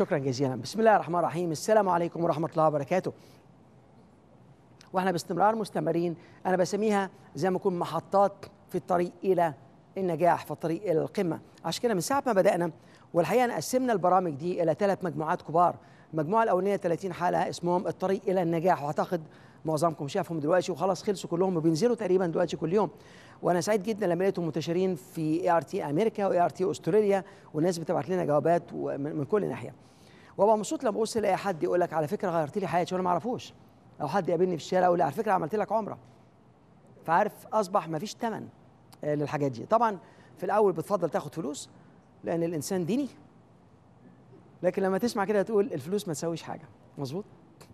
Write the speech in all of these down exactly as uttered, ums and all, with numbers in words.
شكرا جزيلا. بسم الله الرحمن الرحيم. السلام عليكم ورحمة الله وبركاته. واحنا باستمرار مستمرين، انا بسميها زي ما يكون محطات في الطريق الى النجاح، في الطريق الى القمة. عشان كده من ساعة ما بدأنا والحقيقة قسمنا البرامج دي الى ثلاث مجموعات كبار. المجموعة الأولانية ثلاثين حلقة اسمهم الطريق إلى النجاح، واعتقد معظمكم شافهم دلوقتي وخلاص خلصوا كلهم وبينزلوا تقريبا دلوقتي كل يوم. وانا سعيد جدا لما لقيتهم منتشرين في اي ار تي امريكا واي ار تي استراليا، والناس بتبعت لنا جوابات من, من كل ناحيه. وابقى مبسوط لما ابص الاقي حد يقول لك على فكره غيرت لي حياتي وانا ما اعرفوش، او حد يقابلني في الشارع يقول لي على فكره عملت لك عمره. فعارف اصبح ما فيش ثمن للحاجات دي. طبعا في الاول بتفضل تاخد فلوس لان الانسان ديني، لكن لما تسمع كده تقول الفلوس ما تسويش حاجه. مظبوط.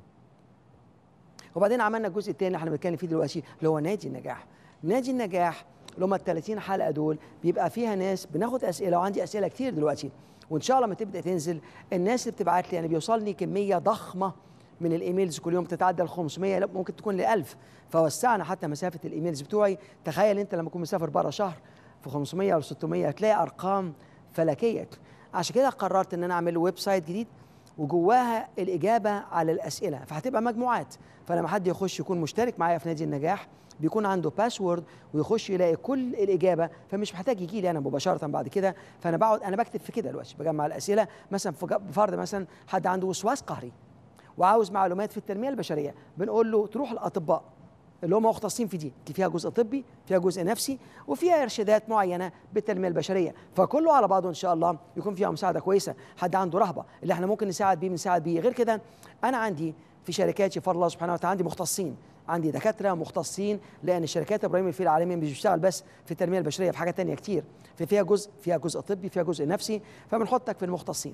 وبعدين عملنا الجزء الثاني اللي احنا بنتكلم فيه دلوقتي اللي هو نادي النجاح. نادي النجاح اللي هم ال ثلاثين حلقه دول بيبقى فيها ناس بناخد اسئله، وعندي اسئله كتير دلوقتي، وان شاء الله لما تبدا تنزل الناس اللي بتبعت لي يعني بيوصلني كميه ضخمه من الايميلز كل يوم تتعدى ال خمسمية، ممكن تكون ل ألف. فوسعنا حتى مسافه الايميلز بتوعي. تخيل انت لما تكون مسافر بره شهر في خمسمية او ستمية هتلاقي ارقام فلكيه. عشان كده قررت ان انا اعمل ويب سايت جديد وجواها الاجابه على الاسئله، فهتبقى مجموعات. فلما حد يخش يكون مشترك معايا في نادي النجاح بيكون عنده باسورد ويخش يلاقي كل الاجابه، فمش محتاج يجي لي انا مباشره بعد كده. فانا بقعد انا بكتب في كده دلوقتي، بجمع الاسئله. مثلا بفرض مثلا حد عنده وسواس قهري وعاوز معلومات في التنميه البشريه، بنقول له تروح الاطباء اللي هم مختصين في دي، فيها جزء طبي، فيها جزء نفسي، وفيها ارشادات معينه بالتنميه البشريه، فكله على بعضه ان شاء الله يكون فيها مساعده كويسه. حد عنده رهبه اللي احنا ممكن نساعد بيه بنساعد بيه. غير كده انا عندي في شركاتي بفضل الله سبحانه وتعالى عندي مختصين، عندي دكاتره مختصين، لان الشركات ابراهيم الفيل العالمي مش بتشتغل بس في التنميه البشريه، في حاجات ثانيه كتير، فيها جزء فيها جزء طبي، فيها جزء نفسي، فبنحطك في المختصين.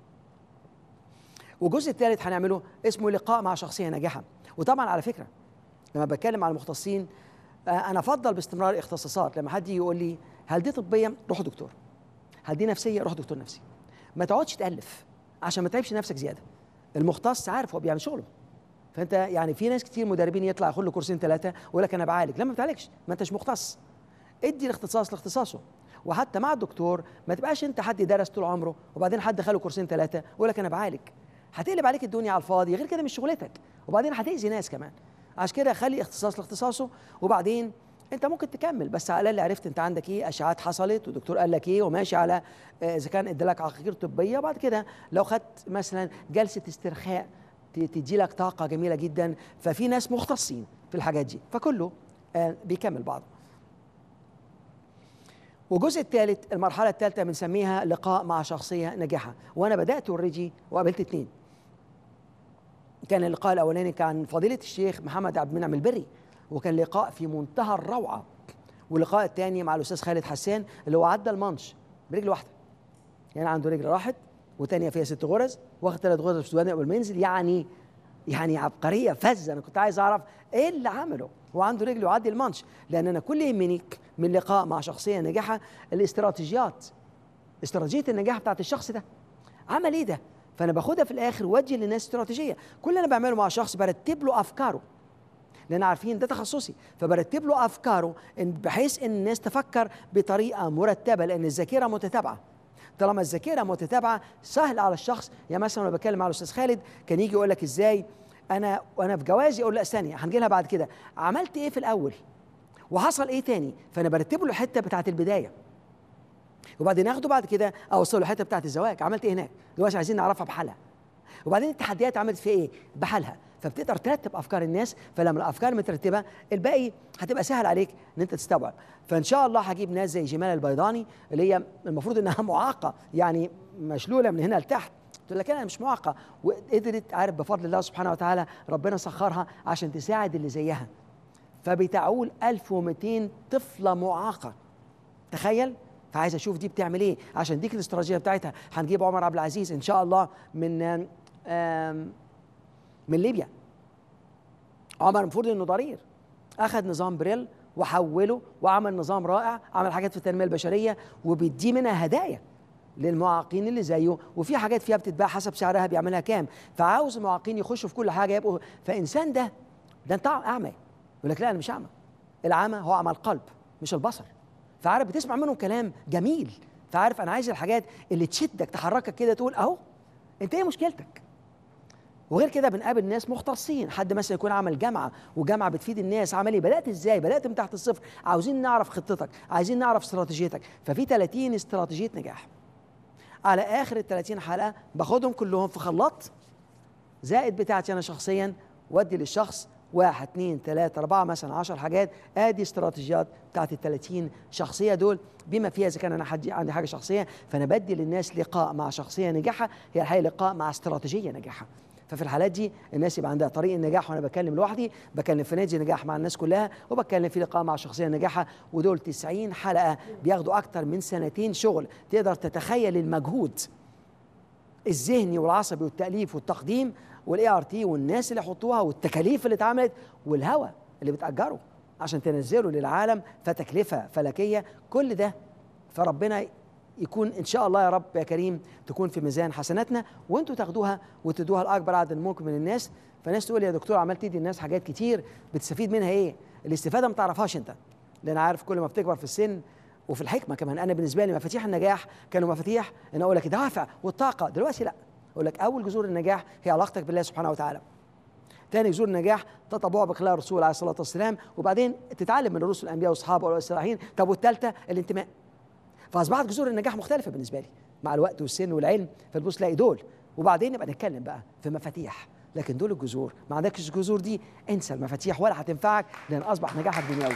والجزء الثالث هنعمله اسمه لقاء مع شخصيه ناجحه. وطبعا على فكره لما بتكلم على المختصين انا افضل باستمرار اختصاصات. لما حد يقول لي هل دي طبيه، روح دكتور. هل دي نفسيه، روح دكتور نفسي. ما تقعدش تالف عشان ما تعبش نفسك زياده. المختص عارف هو بيعمل شغله. فانت يعني في ناس كتير مدربين يطلع ياخد له كورسين ثلاثه ويقول لك انا بعالج. لا ما بتعالجش، ما انتش مختص. ادي الاختصاص لاختصاصه. وحتى مع الدكتور ما تبقاش انت حد درس طول عمره وبعدين حد خله كورسين ثلاثه ويقول لك انا بعالج. هتقلب عليك الدنيا على الفاضي، غير كده مش شغلتك، وبعدين هتاذي ناس كمان. عشان كده خلي اختصاص لاختصاصه، وبعدين انت ممكن تكمل، بس على الاقل عرفت انت عندك ايه، اشعاعات حصلت والدكتور قال لك ايه، وماشي على اذا كان ادالك عقاقير طبيه. وبعد كده لو خدت مثلا جلسه استرخاء تدي لك طاقه جميله جدا. ففي ناس مختصين في الحاجات دي، فكله بيكمل بعضه. والجزء الثالث المرحله الثالثه بنسميها لقاء مع شخصيه ناجحه. وانا بدات اوريدي وقابلت اثنين. كان اللقاء الاولاني كان فضيله الشيخ محمد عبد المنعم البري، وكان لقاء في منتهى الروعه. واللقاء الثاني مع الاستاذ خالد حسان اللي هو عدى المانش برجل واحده، يعني عنده رجل راحت وثانيه فيها ست غرز، واخد ثلاث غرز في السودان قبل ما ينزل. يعني يعني عبقريه فذه. انا كنت عايز اعرف ايه اللي عمله وعنده رجل يعدي المانش، لان انا كل يهمني من لقاء مع شخصيه ناجحه الاستراتيجيات، استراتيجيه النجاح بتاعت الشخص ده عمل ايه ده. فانا باخدها في الاخر وادي للناس استراتيجيه. كل اللي انا بعمله مع شخص برتب له افكاره، لان عارفين ده تخصصي، فبرتب له افكاره بحيث ان الناس تفكر بطريقه مرتبه، لان الذاكره متتابعه. طالما الذاكره متتابعه سهل على الشخص. يعني مثلا انا بتكلم مع الاستاذ خالد كان يجي يقول لك ازاي انا وانا في جوازي، اقول لا ثانيه هنجي لها بعد كده، عملت ايه في الاول وحصل ايه تاني. فانا برتب له الحته بتاعت البدايه، وبعدين اخده بعد كده اوصل له الحته بتاعت الزواج، عملت ايه هناك دلوقتي عايزين نعرفها بحالها، وبعدين التحديات عملت في ايه بحالها. فبتقدر ترتب افكار الناس، فلما الافكار مترتبه الباقي هتبقى سهل عليك ان انت تستوعب. فان شاء الله هجيب ناس زي جمال البيضاني اللي هي المفروض انها معاقه، يعني مشلوله من هنا لتحت، تقول لك انا مش معاقه، وقدرت عارف بفضل الله سبحانه وتعالى ربنا سخرها عشان تساعد اللي زيها. فبتعول ألف ومئتين طفله معاقه، تخيل. فعايز اشوف دي بتعمل ايه عشان ديك الاستراتيجيه بتاعتها. هنجيب عمر عبد العزيز ان شاء الله من من ليبيا. عمر المفروض انه ضرير، اخذ نظام بريل وحوله وعمل نظام رائع، عمل حاجات في التنميه البشريه وبيدي منها هدايا للمعاقين اللي زيه، وفي حاجات فيها بتتباع حسب سعرها بيعملها كام. فعاوز المعاقين يخشوا في كل حاجه يبقوا. فانسان ده ده انت اعمى، يقول لك لا انا مش اعمى، العمى هو عمى القلب مش البصر. فعارف بتسمع منهم كلام جميل، فعارف انا عايز الحاجات اللي تشدك تحركك كده تقول اهو انت ايه مشكلتك؟ وغير كده بنقابل ناس مختصين، حد مثلا يكون عمل جامعه وجامعه بتفيد الناس، عمل ايه؟ بدات ازاي؟ بدات من تحت الصفر، عاوزين نعرف خطتك، عايزين نعرف استراتيجيتك. ففي ثلاثين استراتيجيه نجاح. على اخر ال ثلاثين حلقه باخدهم كلهم في خلاط زائد بتاعتي انا شخصيا، وادي للشخص واحد اثنين ثلاثة أربعة مثلا عشر حاجات، ادي استراتيجيات بتاعت ال ثلاثين شخصية دول، بما فيها إذا كان أنا حد عندي حاجة شخصية، فأنا بدي للناس لقاء مع شخصية نجاحها، هي الحقيقة لقاء مع استراتيجية نجاحها. ففي الحالات دي الناس يبقى عندها طريق النجاح، وأنا بتكلم لوحدي، بكلم في نادي نجاح مع الناس كلها، وبتكلم في لقاء مع شخصية نجاحها. ودول تسعين حلقة بياخدوا أكتر من سنتين شغل. تقدر تتخيل المجهود الذهني والعصبي والتأليف والتقديم والاي ار تي والناس اللي يحطوها والتكاليف اللي اتعملت والهواء اللي بتأجره عشان تنزله للعالم، فتكلفة فلكية كل ده. فربنا يكون ان شاء الله يا رب يا كريم تكون في ميزان حسناتنا، وانتوا تاخدوها وتدوها لاكبر عدد ممكن من الناس. فناس تقول يا دكتور عمال تدي الناس حاجات كتير، بتستفيد منها ايه؟ الاستفادة ما تعرفهاش انت، لان عارف كل ما بتكبر في السن وفي الحكمة كمان. انا بالنسبة لي مفاتيح النجاح كانوا مفاتيح ان اقول لك الدوافع والطاقة، دلوقتي لا، اقول لك اول جذور النجاح هي علاقتك بالله سبحانه وتعالى. ثاني جذور النجاح تطبع بخلال الرسول عليه الصلاه والسلام، وبعدين تتعلم من الرسل الانبياء واصحابه والصالحين. طب والثالثه الانتماء. فاصبحت جذور النجاح مختلفه بالنسبه لي مع الوقت والسن والعلم، فتبص تلاقي دول، وبعدين نبقى نتكلم بقى في مفاتيح. لكن دول الجذور، ما عندكش الجذور دي انسى المفاتيح ولا هتنفعك، لان اصبح نجاحك دنيوي.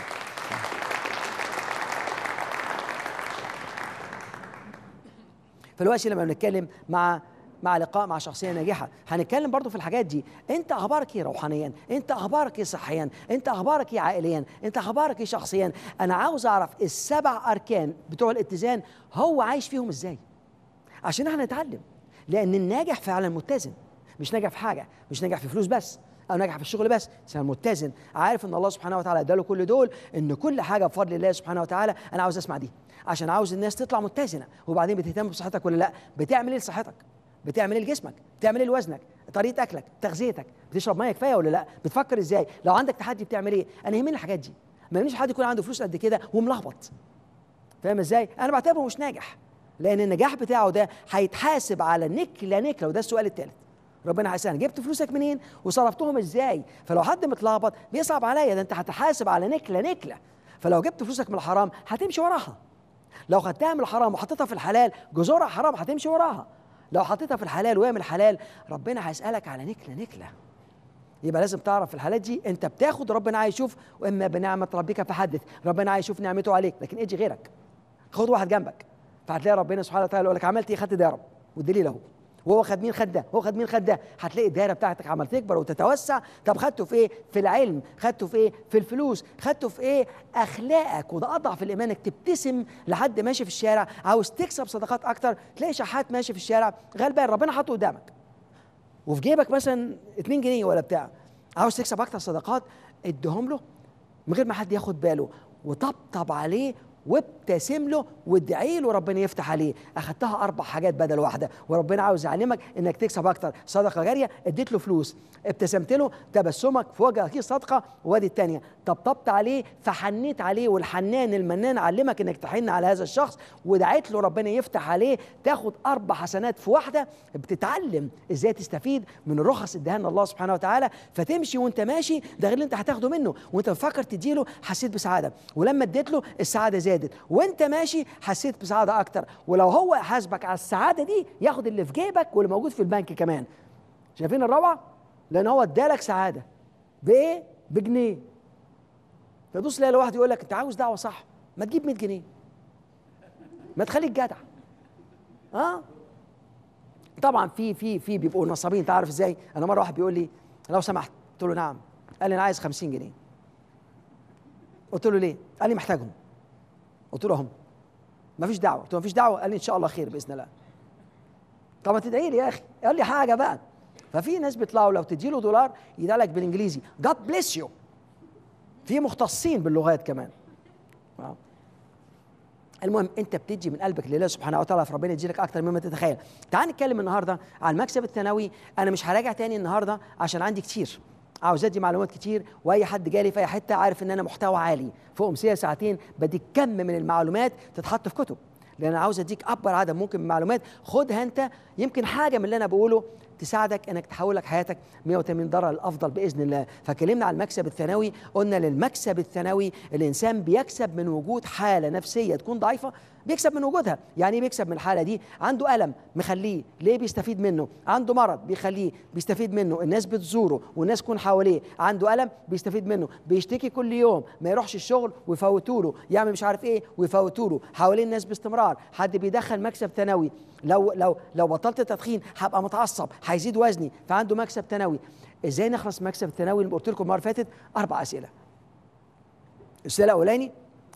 فالوقت لما بنتكلم مع مع لقاء مع شخصيه ناجحه هنتكلم برضو في الحاجات دي. انت اخبارك ايه روحانيا؟ انت اخبارك ايه صحيا؟ انت اخبارك ايه عائليا؟ انت اخبارك ايه شخصيا؟ انا عاوز اعرف السبع اركان بتوع الاتزان هو عايش فيهم ازاي، عشان احنا نتعلم. لان الناجح فعلا متزن، مش ناجح في حاجه، مش ناجح في فلوس بس او ناجح في الشغل بس، انسان متزن عارف ان الله سبحانه وتعالى اداله كل دول، ان كل حاجه بفضل الله سبحانه وتعالى. انا عاوز اسمع دي عشان عاوز الناس تطلع متزنه. وبعدين بتهتم بصحتك ولا لا؟ بتعمل ايه لصحتك؟ بتعمل ايه لجسمك؟ بتعمل ايه لوزنك؟ طريقه اكلك، تغذيتك، بتشرب ميه كفايه ولا لا؟ بتفكر ازاي؟ لو عندك تحدي بتعمل ايه؟ انا يهمني الحاجات دي، ما يهمنيش حد يكون عنده فلوس قد كده وملخبط. فاهم ازاي؟ انا بعتبره مش ناجح، لان النجاح بتاعه ده هيتحاسب على نكله نكله. وده السؤال الثالث، ربنا هيسألني جبت فلوسك منين وصرفتهم ازاي؟ فلو حد متلخبط بيصعب عليا، ده انت هتحاسب على نكله نكله. فلو جبت فلوسك من الحرام هتمشي وراها، لو خدتها من الحرام وحطيتها في الحلال جذورها حرام هتمشي وراها، لو حطيتها في الحلال وهي من الحلال ربنا هيسألك على نكله نكله. يبقى لازم تعرف في الحالات دي انت بتاخد، ربنا عايز يشوف، واما بنعمه ربك فحدث، ربنا عايز يشوف نعمته عليك. لكن اجي غيرك، خد واحد جنبك، فهتلاقي ربنا سبحانه وتعالى يقول لك عملت ايه؟ خدت ده يا رب، والدليل اهو. وهو خد مين؟ خد ده، هو خد مين؟ خد ده. هتلاقي الدايره بتاعتك عمال تكبر وتتوسع. طب خدته في ايه؟ في العلم، خدته في ايه؟ في الفلوس، خدته في ايه؟ اخلاقك. وده اضعف الايمان، انك تبتسم لحد ماشي في الشارع عاوز تكسب صداقات اكتر، تلاقي شحات ماشي في الشارع غلبان ربنا حاطه قدامك وفي جيبك مثلا اتنين جنيه ولا بتاع، عاوز تكسب اكتر صداقات، اديهم له من غير ما حد ياخد باله، وطبطب عليه وابتسم له وادعي له ربنا يفتح عليه. اخدتها اربع حاجات بدل واحده، وربنا عاوز يعلمك انك تكسب اكتر. صدقه جاريه، اديت له فلوس، ابتسمت له، تبسمك في وجه اخيه صدقه. وادي الثانيه، طبطبت عليه فحنيت عليه، والحنان المنان علمك انك تحن على هذا الشخص ودعيت له ربنا يفتح عليه. تاخد اربع حسنات في واحده، بتتعلم ازاي تستفيد من الرخص اداها لنا الله سبحانه وتعالى. فتمشي وانت ماشي، ده غير اللي انت هتاخده منه، وانت بتفكر تديله حسيت بسعاده، ولما اديت له السعاده زادت، وانت ماشي حسيت بسعاده اكتر. ولو هو حاسبك على السعاده دي ياخد اللي في جيبك واللي موجود في البنك كمان. شايفين الروعه؟ لان هو ادالك سعاده بايه؟ بجنيه. فبص تلاقي واحد يقول لك انت عاوز دعوه صح، ما تجيب مية جنيه، ما تخليك جدع. اه طبعا في في في بيبقوا نصابين. انت عارف ازاي؟ انا مره واحد بيقول لي لو سمحت، قلت له نعم. قال لي انا عايز خمسين جنيه. قلت له ليه؟ قال لي محتاجهم. قلت له هم ما فيش دعوه. قلت له ما فيش دعوه. قال لي ان شاء الله خير باذن الله. طب ما تدعي لي يا اخي. قال لي حاجه بقى. ففي ناس بيطلعوا لو تدي له دولار يدعي لك بالانجليزي God bless you. في مختصين باللغات كمان. المهم انت بتدي من قلبك لله سبحانه وتعالى، فربنا يدي لك اكتر مما تتخيل. تعال نتكلم النهارده عن المكسب الثانوي. انا مش هراجع تاني النهارده عشان عندي كتير، عاوز ادي معلومات كتير، واي حد جالي في اي حته عارف ان انا محتوى عالي. في امسيه ساعتين بدي كم من المعلومات تتحط في كتب. لان انا عاوز اديك اكبر عدد ممكن من المعلومات، خدها انت، يمكن حاجه من اللي انا بقوله تساعدك انك تحول لك حياتك مئة وثمانين درجه للافضل باذن الله. فكلمنا عن المكسب الثانوي، قلنا للمكسب الثانوي الانسان بيكسب من وجود حاله نفسيه تكون ضعيفه، بيكسب من وجودها. يعني ايه بيكسب من الحاله دي؟ عنده الم مخليه ليه بيستفيد منه، عنده مرض بيخليه بيستفيد منه، الناس بتزوره والناس تكون حواليه، عنده الم بيستفيد منه، بيشتكي كل يوم ما يروحش الشغل ويفوتوا له، يعمل مش عارف ايه ويفوتوا له، حوالين الناس باستمرار، حد بيدخل مكسب ثانوي، لو لو لو بطلت التدخين هبقى متعصب، هيزيد وزني، فعنده مكسب ثانوي. ازاي نخلص من المكسب الثانوي اللي قلت لكم المره اللي فاتت؟ اربع اسئله. السؤال الاولاني،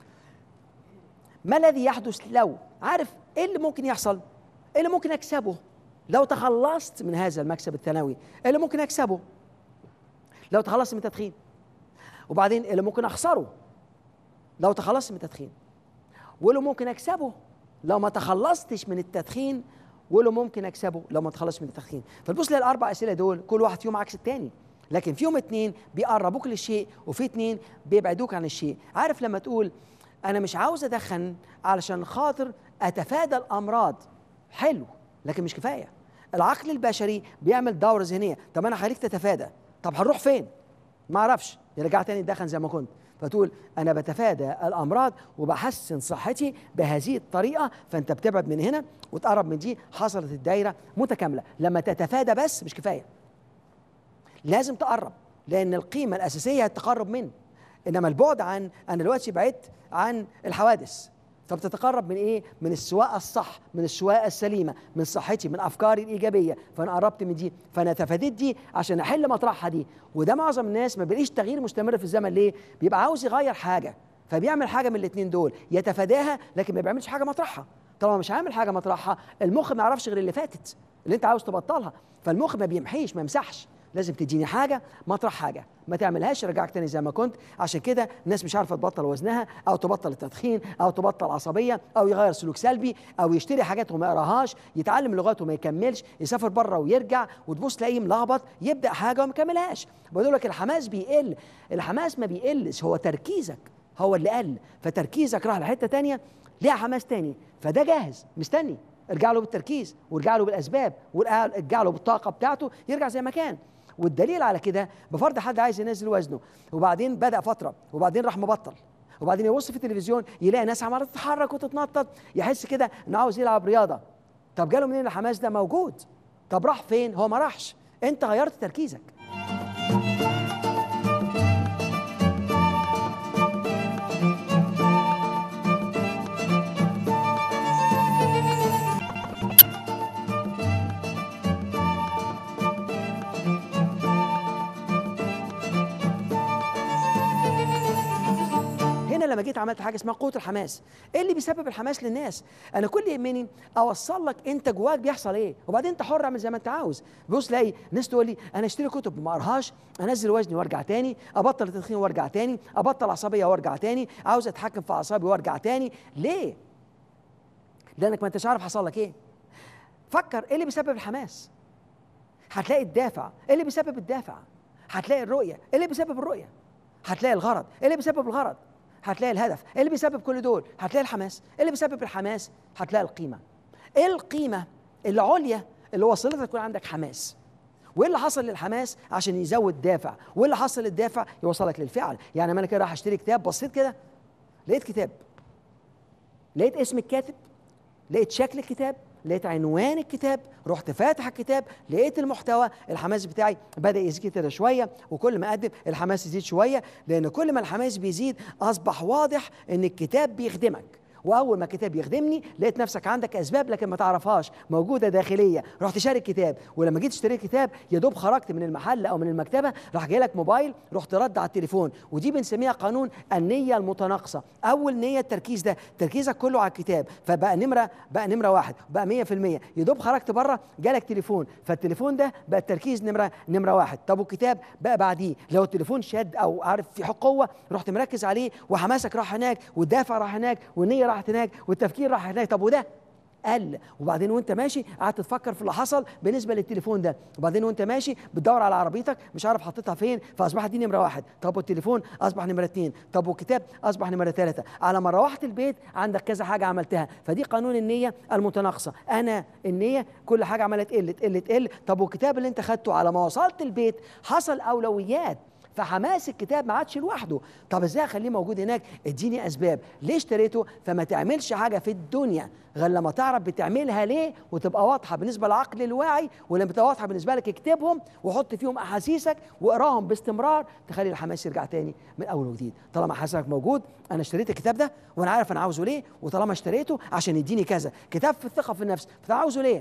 ما الذي يحدث لو، عارف ايه اللي ممكن يحصل؟ ايه اللي ممكن اكسبه لو تخلصت من هذا المكسب الثانوي؟ ايه اللي ممكن اكسبه لو تخلصت من التدخين؟ وبعدين ايه اللي ممكن اخسره لو تخلصت من التدخين؟ واللي ممكن اكسبه لو ما تخلصتش من التدخين؟ واللي ممكن اكسبه لو ما تخلصش من التدخين؟ فتبص للاربع اسئله دول كل واحد فيهم عكس الثاني، لكن فيهم اتنين بيقربوك للشيء وفي اتنين بيبعدوك عن الشيء. عارف لما تقول انا مش عاوز ادخن علشان خاطر اتفادى الامراض، حلو، لكن مش كفايه. العقل البشري بيعمل دوره ذهنيه، طب انا هخليك تتفادى، طب هنروح فين؟ ما اعرفش، يرجع تاني تدخن زي ما كنت. فتقول انا بتفادى الامراض وبحسن صحتي بهذه الطريقه، فانت بتبعد من هنا وتقرب من دي، حصلت الدايره متكامله. لما تتفادى بس مش كفايه، لازم تقرب، لان القيمه الاساسيه هي التقرب من، انما البعد عن، انا دلوقتي بعدت عن الحوادث، طب تتقرب من ايه؟ من السواقه الصح، من السواقه السليمه، من صحتي، من افكاري الايجابيه، فانا قربت من دي، فانا تفاديت دي عشان احل مطرحها دي. وده معظم الناس ما بيلاقيش تغيير مستمر في الزمن، ليه؟ بيبقى عاوز يغير حاجه، فبيعمل حاجه من الاثنين دول، يتفاداها لكن ما بيعملش حاجه مطرحها. طالما مش عامل حاجه مطرحها، المخ ما يعرفش غير اللي فاتت اللي انت عاوز تبطلها، فالمخ ما بيمحيش، ما يمسحش، لازم تديني حاجه مطرح حاجه، ما تعملهاش رجعك تاني زي ما كنت. عشان كده الناس مش عارفه تبطل وزنها، او تبطل التدخين، او تبطل عصبيه، او يغير سلوك سلبي، او يشتري حاجات وما يقراهاش، يتعلم لغات وما يكملش، يسافر بره ويرجع وتبص تلاقيه ملخبط، يبدا حاجه وما يكملهاش. بقول لك الحماس بيقل، الحماس ما بيقلش، هو تركيزك هو اللي قل، فتركيزك راح لحته تانيه ليها حماس تاني، فده جاهز مستني، ارجع له بالتركيز وارجع له بالاسباب وارجع له بالطاقه بتاعته، يرجع زي ما كان. والدليل على كده بفرض حد عايز ينزل وزنه وبعدين بدأ فترة وبعدين راح مبطل، وبعدين يبص في التلفزيون يلاقي ناس عمالة تتحرك وتتنطط، يحس كده انه عاوز يلعب رياضة. طب جاله منين الحماس ده؟ موجود. طب راح فين؟ هو ما راحش، انت غيرت تركيزك. لما جيت عملت حاجه اسمها قوه الحماس. ايه اللي بيسبب الحماس للناس؟ انا كل يهمني اوصل لك انت جواك بيحصل ايه، وبعدين انت حر اعمل زي ما انت عاوز. بص لاقي ناس تقول لي انا اشتري كتب ما اقراهاش، انزل وزني وارجع تاني، ابطل التدخين وارجع تاني، ابطل عصبيه وارجع تاني، عاوز اتحكم في اعصابي وارجع تاني. ليه؟ لانك ما انتش عارف حصل لك ايه. فكر ايه اللي بيسبب الحماس، هتلاقي الدافع. ايه اللي بيسبب الدافع؟ هتلاقي الرؤيه. ايه اللي بيسبب الرؤيه؟ هتلاقي الغرض. ايه اللي بيسبب الغرض؟ هتلاقي الهدف. ايه اللي بيسبب كل دول؟ هتلاقي الحماس. ايه اللي بيسبب الحماس؟ هتلاقي القيمه. ايه القيمه العليا اللي وصلتك تكون عندك حماس؟ وايه اللي حصل للحماس عشان يزود دافع؟ وايه اللي حصل للدافع يوصلك للفعل؟ يعني انا كده راح اشتري كتاب، بصيت كده لقيت كتاب، لقيت اسم الكاتب، لقيت شكل الكتاب، لقيت عنوان الكتاب، رحت فاتح الكتاب، لقيت المحتوى، الحماس بتاعي بدأ يزيد كده شوية، وكل ما أقدم الحماس يزيد شوية، لأن كل ما الحماس بيزيد أصبح واضح إن الكتاب بيخدمك. واول ما الكتاب يخدمني لقيت نفسك عندك اسباب لكن ما تعرفهاش موجوده داخليه، رحت شاري الكتاب، ولما جيت اشتريت الكتاب يا دوب خرجت من المحل او من المكتبه راح جاي لك موبايل، رحت رد على التليفون. ودي بنسميها قانون النيه المتناقصه. اول نيه التركيز، ده تركيزك كله على الكتاب، فبقى نمره بقى نمره واحد، بقى مية في المية. يا دوب خرجت بره جالك تليفون، فالتليفون ده بقى التركيز نمره نمره واحد. طب والكتاب بقى بعديه، لو التليفون شد او عارف في قوه رحت مركز عليه، وحماسك راح هناك، والدافع راح هناك، والنيه راحت هناك، والتفكير راح هناك. طب وده قل. وبعدين وانت ماشي قعدت تفكر في اللي حصل بالنسبه للتليفون ده، وبعدين وانت ماشي بتدور على عربيتك مش عارف حطيتها فين، فاصبحت دي نمره واحد. طب والتليفون اصبح نمره اثنين، طب والكتاب اصبح نمره ثلاثه. على ما روحت البيت عندك كذا حاجه عملتها. فدي قانون النيه المتناقصه. انا النيه كل حاجه عماله تقل تقل تقل. طب والكتاب اللي انت خدته على ما وصلت البيت حصل اولويات، فحماس الكتاب ما عادش لوحده. طب ازاي اخليه موجود هناك؟ اديني اسباب ليه اشتريته. فما تعملش حاجه في الدنيا غير لما تعرف بتعملها ليه وتبقى واضحه بالنسبه للعقل الواعي، ولما تبقى واضحه بالنسبه لك اكتبهم وحط فيهم احاسيسك واقراهم باستمرار، تخلي الحماس يرجع تاني من اول وجديد. طالما حاسسك موجود، انا اشتريت الكتاب ده وانا عارف انا عاوزه ليه، وطالما اشتريته عشان يديني كذا. كتاب في الثقه في النفس، فانا عاوزه ليه؟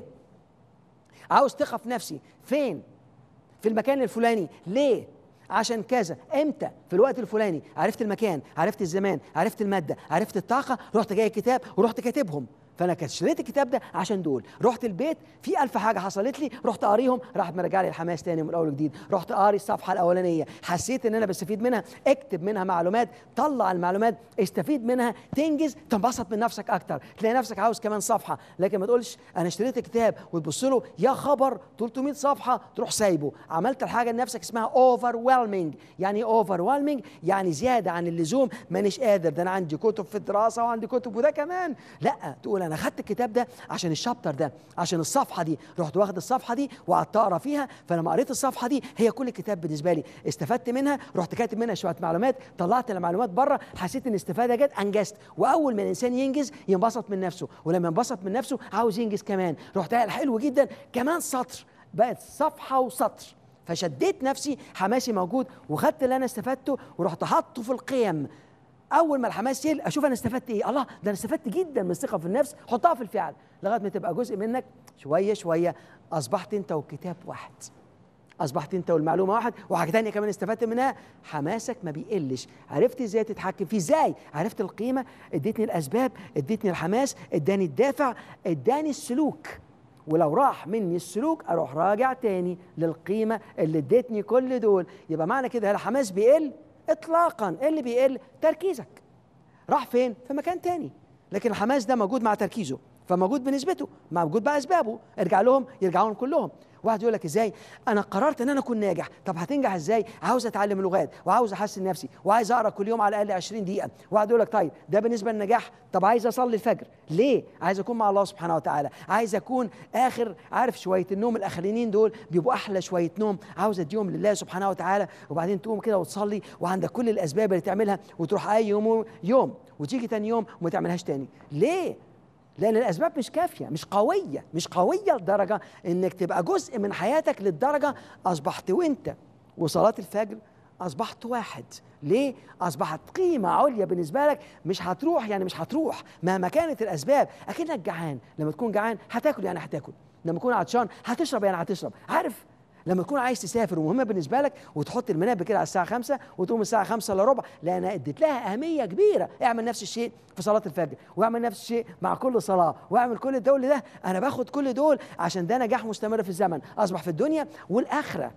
عاوز ثقه في نفسي فين؟ في المكان الفلاني. ليه؟ عشان كذا. امتى؟ في الوقت الفلاني. عرفت المكان، عرفت الزمان، عرفت الماده، عرفت الطاقه، رحت جاي الكتاب ورحت كاتبهم. فانا كنت اشتريت الكتاب ده عشان دول. رحت البيت في ألف حاجه حصلت لي، رحت قاريهم، راحت مرجع لي الحماس تاني من اول وجديد. رحت قاري الصفحه الاولانيه، حسيت ان انا بستفيد منها، اكتب منها معلومات، طلع المعلومات، استفيد منها، تنجز، تنبسط من نفسك اكتر، تلاقي نفسك عاوز كمان صفحه. لكن ما تقولش انا اشتريت الكتاب وتبص له يا خبر ثلاثمائة صفحه تروح سايبه. عملت الحاجه لنفسك اسمها اوفر ويلمنج. يعني اوفر ويلمنج يعني زياده عن اللزوم، مانيش قادر، ده انا عندي كتب في الدراسه وعندي كتب وده كمان. لا، تقول انا خدت الكتاب ده عشان الشابتر ده، عشان الصفحه دي، رحت واخد الصفحه دي وقعدت اقرا فيها. فلما قريت الصفحه دي هي كل الكتاب بالنسبه لي، استفدت منها، رحت كاتب منها شويه معلومات، طلعت المعلومات بره، حسيت ان الاستفاده جت، انجزت. واول ما الانسان ينجز ينبسط من نفسه، ولما ينبسط من نفسه عاوز ينجز كمان. رحت قايل حلو جدا كمان سطر، بقت صفحه وسطر. فشديت نفسي، حماسي موجود، وخدت اللي انا استفدته ورحت حاطه في القيم. اول ما الحماس يقل اشوف انا استفدت ايه. الله، ده انا استفدت جدا من الثقه في النفس، حطها في الفعل لغايه ما تبقى جزء منك. شويه شويه اصبحت انت والكتاب واحد، اصبحت انت والمعلومه واحد. وحاجه ثانيه كمان استفدت منها، حماسك ما بيقلش. عرفت ازاي تتحكم فيه؟ ازاي؟ عرفت القيمه، اديتني الاسباب، اديتني الحماس، اداني الدافع، اداني السلوك. ولو راح مني السلوك اروح راجع تاني للقيمه اللي ادتني كل دول. يبقى معنى كده الحماس بيقل اطلاقا. اللي بيقل تركيزك. راح فين؟ في مكان تاني. لكن الحماس ده موجود مع تركيزه، فموجود بنسبته، موجود باسبابه. ارجع لهم، يرجعون كلهم. واحد يقول لك ازاي؟ انا قررت ان انا اكون ناجح. طب هتنجح ازاي؟ عاوز اتعلم لغات، وعاوز احسن نفسي، وعايز اقرا كل يوم على الاقل عشرين دقيقه. واحد يقول لك طيب ده بالنسبه للنجاح. طب عايز اصلي الفجر. ليه؟ عايز اكون مع الله سبحانه وتعالى، عايز اكون اخر، عارف شويه النوم الاخرين دول بيبقوا احلى شويه نوم، عاوز اديهم لله سبحانه وتعالى. وبعدين تقوم كده وتصلي وعندك كل الاسباب اللي تعملها، وتروح اي يوم يوم وتيجي تاني يوم وما تعملهاش تاني. ليه؟ لأن الأسباب مش كافية، مش قوية، مش قوية لدرجة إنك تبقى جزء من حياتك، للدرجة أصبحت وأنت وصلاة الفجر أصبحت واحد. ليه؟ أصبحت قيمة عليا بالنسبة لك، مش هتروح يعني مش هتروح مهما كانت الأسباب. أكنك جعان، لما تكون جعان هتاكل يعني هتاكل، لما تكون عطشان هتشرب يعني هتشرب. عارف؟ لما تكون عايز تسافر ومهمه بالنسبه لك وتحط المنبه كده على الساعه خمسة وتقوم الساعه خمسة الا ربع، لان اديت لها اهميه كبيره. اعمل نفس الشيء في صلاه الفجر، واعمل نفس الشيء مع كل صلاه، واعمل كل دول ده. انا باخد كل دول عشان ده نجاح مستمر في الزمن، اصبح في الدنيا والاخره.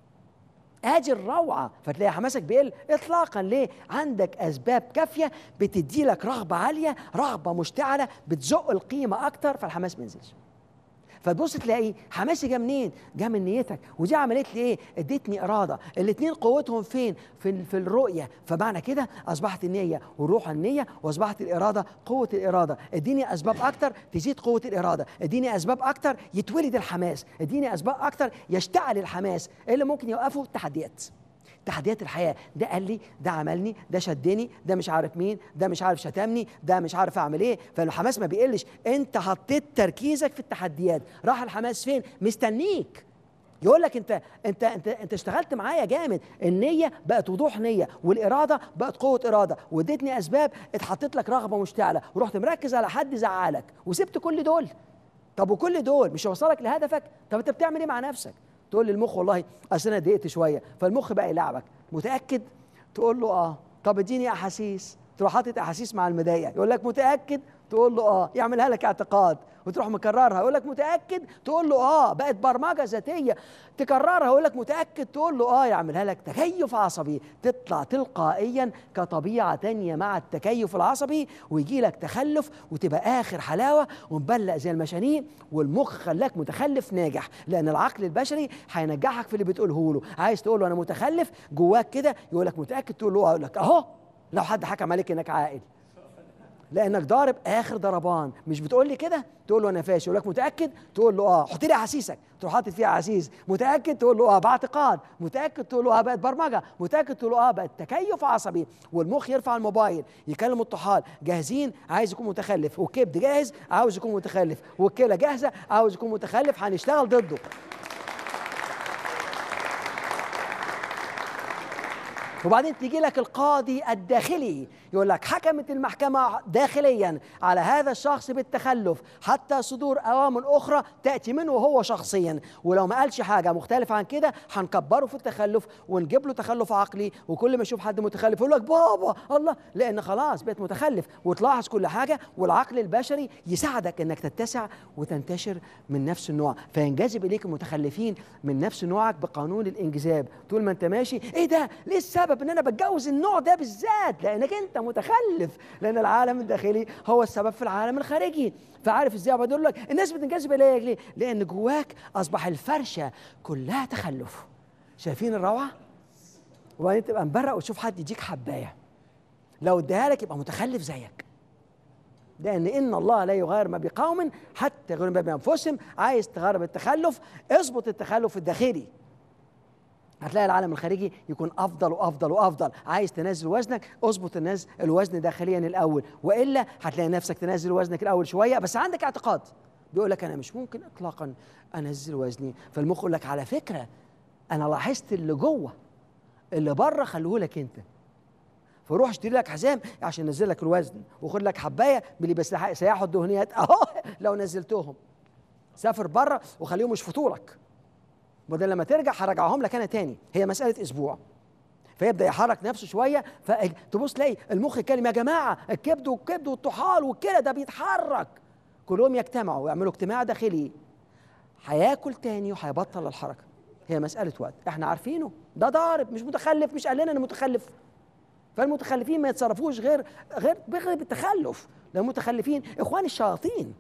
ادي الروعه. فتلاقي حماسك بيقل اطلاقا. ليه؟ عندك اسباب كافيه بتدي لك رغبه عاليه، رغبه مشتعله بتزق القيمه اكتر، فالحماس ما ينزلش. فتبص تلاقي حماسي جه منين؟ جه من نيتك. ودي عملت لي ايه؟ ادتني اراده. الاثنين قوتهم فين؟ في في الرؤيه. فمعنى كده اصبحت النيه والروح النيه، واصبحت الاراده قوه الاراده. اديني اسباب اكتر تزيد قوه الاراده، اديني اسباب اكتر يتولد الحماس، اديني اسباب اكتر يشتعل الحماس. ايه اللي ممكن يوقفه؟ التحديات. تحديات الحياه. ده قال لي، ده عملني، ده شدني، ده مش عارف مين، ده مش عارف شتمني، ده مش عارف اعمل ايه. فالحماس ما بيقلش. انت حطيت تركيزك في التحديات. راح الحماس فين؟ مستنيك. يقول لك انت انت انت انت اشتغلت معايا جامد. النيه بقت وضوح نيه، والاراده بقت قوه اراده، واديتني اسباب، اتحطت لك رغبه مشتعله، ورحت مركز على حد زعلك وسبت كل دول. طب وكل دول مش هيوصلك لهدفك؟ طب انت بتعمل ايه مع نفسك؟ تقول للمخ والله اصل انا ضايقت شويه، فالمخ بقى يلعبك. متاكد؟ تقول له اه. طب اديني احاسيس. تروح حاطط احاسيس مع المضايقه، يقول لك متاكد؟ تقول له اه، يعملها لك اعتقاد وتروح مكررها، يقول لك متاكد، تقول له اه، بقت برمجه ذاتيه. تكررها يقول لك متاكد، تقول له اه، يعملها لك تكيف عصبي، تطلع تلقائيا كطبيعه تانيه مع التكيف العصبي، ويجي لك تخلف وتبقى اخر حلاوه ومبلق زي المشانيق، والمخ خلاك متخلف ناجح، لان العقل البشري هينجحك في اللي بتقوله له. عايز تقول له انا متخلف، جواك كده يقول لك متاكد، تقول له اه، يقول لك اهو، لو حد حكم عليك انك عاقل لانك ضارب اخر ضربان. مش بتقول لي كده؟ تقول له انا فاشل، يقول لك متاكد، تقول له اه، حط لي احاسيسك، تروح حاطط فيها احاسيس. متاكد، تقول له اه، باعتقاد. متاكد، تقول له اه، بقت برمجه. متاكد، تقول له اه، بقت تكيف عصبي، والمخ يرفع الموبايل يكلم الطحال، جاهزين، عايز يكون متخلف، والكبد جاهز عاوز يكون متخلف، والكلى جاهزه عاوز يكون متخلف، هنشتغل ضده. وبعدين تيجي لك القاضي الداخلي يقول لك حكمت المحكمة داخليا على هذا الشخص بالتخلف حتى صدور أوامر أخرى تأتي منه هو شخصيا، ولو ما قالش حاجة مختلفة عن كده هنكبره في التخلف ونجيب له تخلف عقلي، وكل ما يشوف حد متخلف يقول لك بابا الله، لأن خلاص بقيت متخلف. وتلاحظ كل حاجة، والعقل البشري يساعدك إنك تتسع وتنتشر من نفس النوع، فينجذب إليك المتخلفين من نفس نوعك بقانون الانجذاب. طول ما أنت ماشي، إيه ده؟ ليه السبب ان انا بتجوز النوع ده بالذات؟ لانك انت متخلف، لان العالم الداخلي هو السبب في العالم الخارجي. فعارف ازاي بقول لك الناس بتنجذب اليك ليه؟ لان جواك اصبح الفرشه كلها تخلف. شايفين الروعه؟ وبعدين تبقى مبرق وتشوف حد يديك حبايه، لو اديها لك يبقى متخلف زيك، لان ان الله لا يغير ما بقوم حتى يغيروا ما بانفسهم. عايز تغير التخلف، اظبط التخلف الداخلي، هتلاقي العالم الخارجي يكون افضل وافضل وافضل. عايز تنزل وزنك، اظبط الناس الوزن داخليا الاول، والا هتلاقي نفسك تنزل وزنك الاول شويه، بس عندك اعتقاد بيقول لك انا مش ممكن اطلاقا انزل وزني، فالمخ يقول لك على فكره انا لاحظت اللي جوه، اللي بره خلوه لك انت، فروح اشتري لك حزام عشان ينزل لك الوزن، وخد لك حبايه بلي سياح الدهنيات اهو لو نزلتهم. سافر بره وخليهم يشفطوا لك، بدل لما ترجع هرجعهم لك انا تاني، هي مساله اسبوع. فيبدا يحرك نفسه شويه، فتبص تلاقي المخ يتكلم يا جماعه الكبد والكبد والطحال والكلى ده بيتحرك، كلهم يجتمعوا ويعملوا اجتماع داخلي، هياكل تاني وهيبطل الحركه. هي مساله وقت، احنا عارفينه، ده ضارب مش متخلف، مش قال لنا انه متخلف. فالمتخلفين ما يتصرفوش غير غير غير بالتخلف، لان المتخلفين اخوان الشياطين.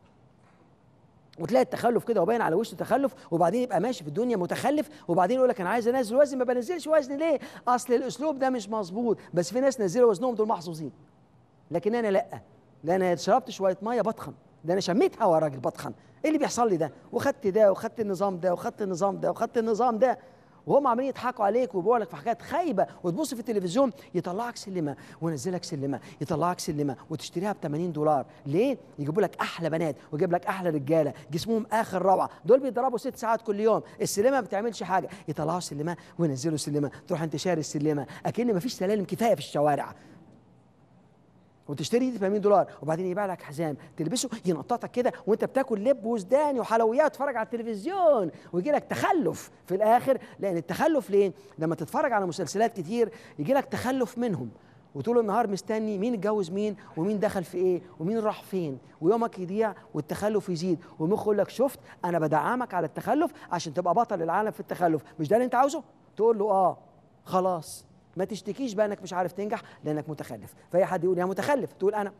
وتلاقي التخلف كده وباين على وشه تخلف، وبعدين يبقى ماشي في الدنيا متخلف، وبعدين يقول لك انا عايز انزل وزن، ما بنزلش وزن ليه؟ اصل الاسلوب ده مش مظبوط. بس في ناس نزلوا وزنهم دول محظوظين، لكن انا لا، لا انا شربت شويه ميه بطخن، ده انا شميت هوا راجل بطخن. ايه اللي بيحصل لي ده؟ وخدت ده وخدت النظام ده وخدت النظام ده وخدت النظام ده، وهم عمالين يضحكوا عليك وبيقولوا لك في حاجات خايبه، وتبص في التلفزيون يطلعك سلمه وينزلك سلمه، يطلعك سلمه وتشتريها ب ثمانين دولار، ليه؟ يجيبوا لك احلى بنات ويجيب لك احلى رجاله جسمهم اخر روعه، دول بيتدربوا ست ساعات كل يوم، السلمه ما بتعملش حاجه، يطلعوا سلمه وينزلوا سلمه، تروح انت شاري السلمه اكن ما فيش سلالم كفايه في الشوارع، وتشتري دي ثمانين دولار، وبعدين يبيع لك حزام تلبسه ينططك كده وانت بتاكل لب وسوداني وحلويات تتفرج على التلفزيون، ويجي لك تخلف في الاخر. لان التخلف ليه؟ لما تتفرج على مسلسلات كتير يجي لك تخلف منهم، وطول النهار مستني مين اتجوز مين ومين دخل في ايه ومين راح فين، ويومك يضيع والتخلف يزيد، والمخ يقول لك شفت انا بدعمك على التخلف عشان تبقى بطل العالم في التخلف، مش ده اللي انت عاوزه؟ تقول له اه، خلاص ما تشتكيش بقى انك مش عارف تنجح لانك متخلف. فاي حد يقول يا متخلف تقول انا،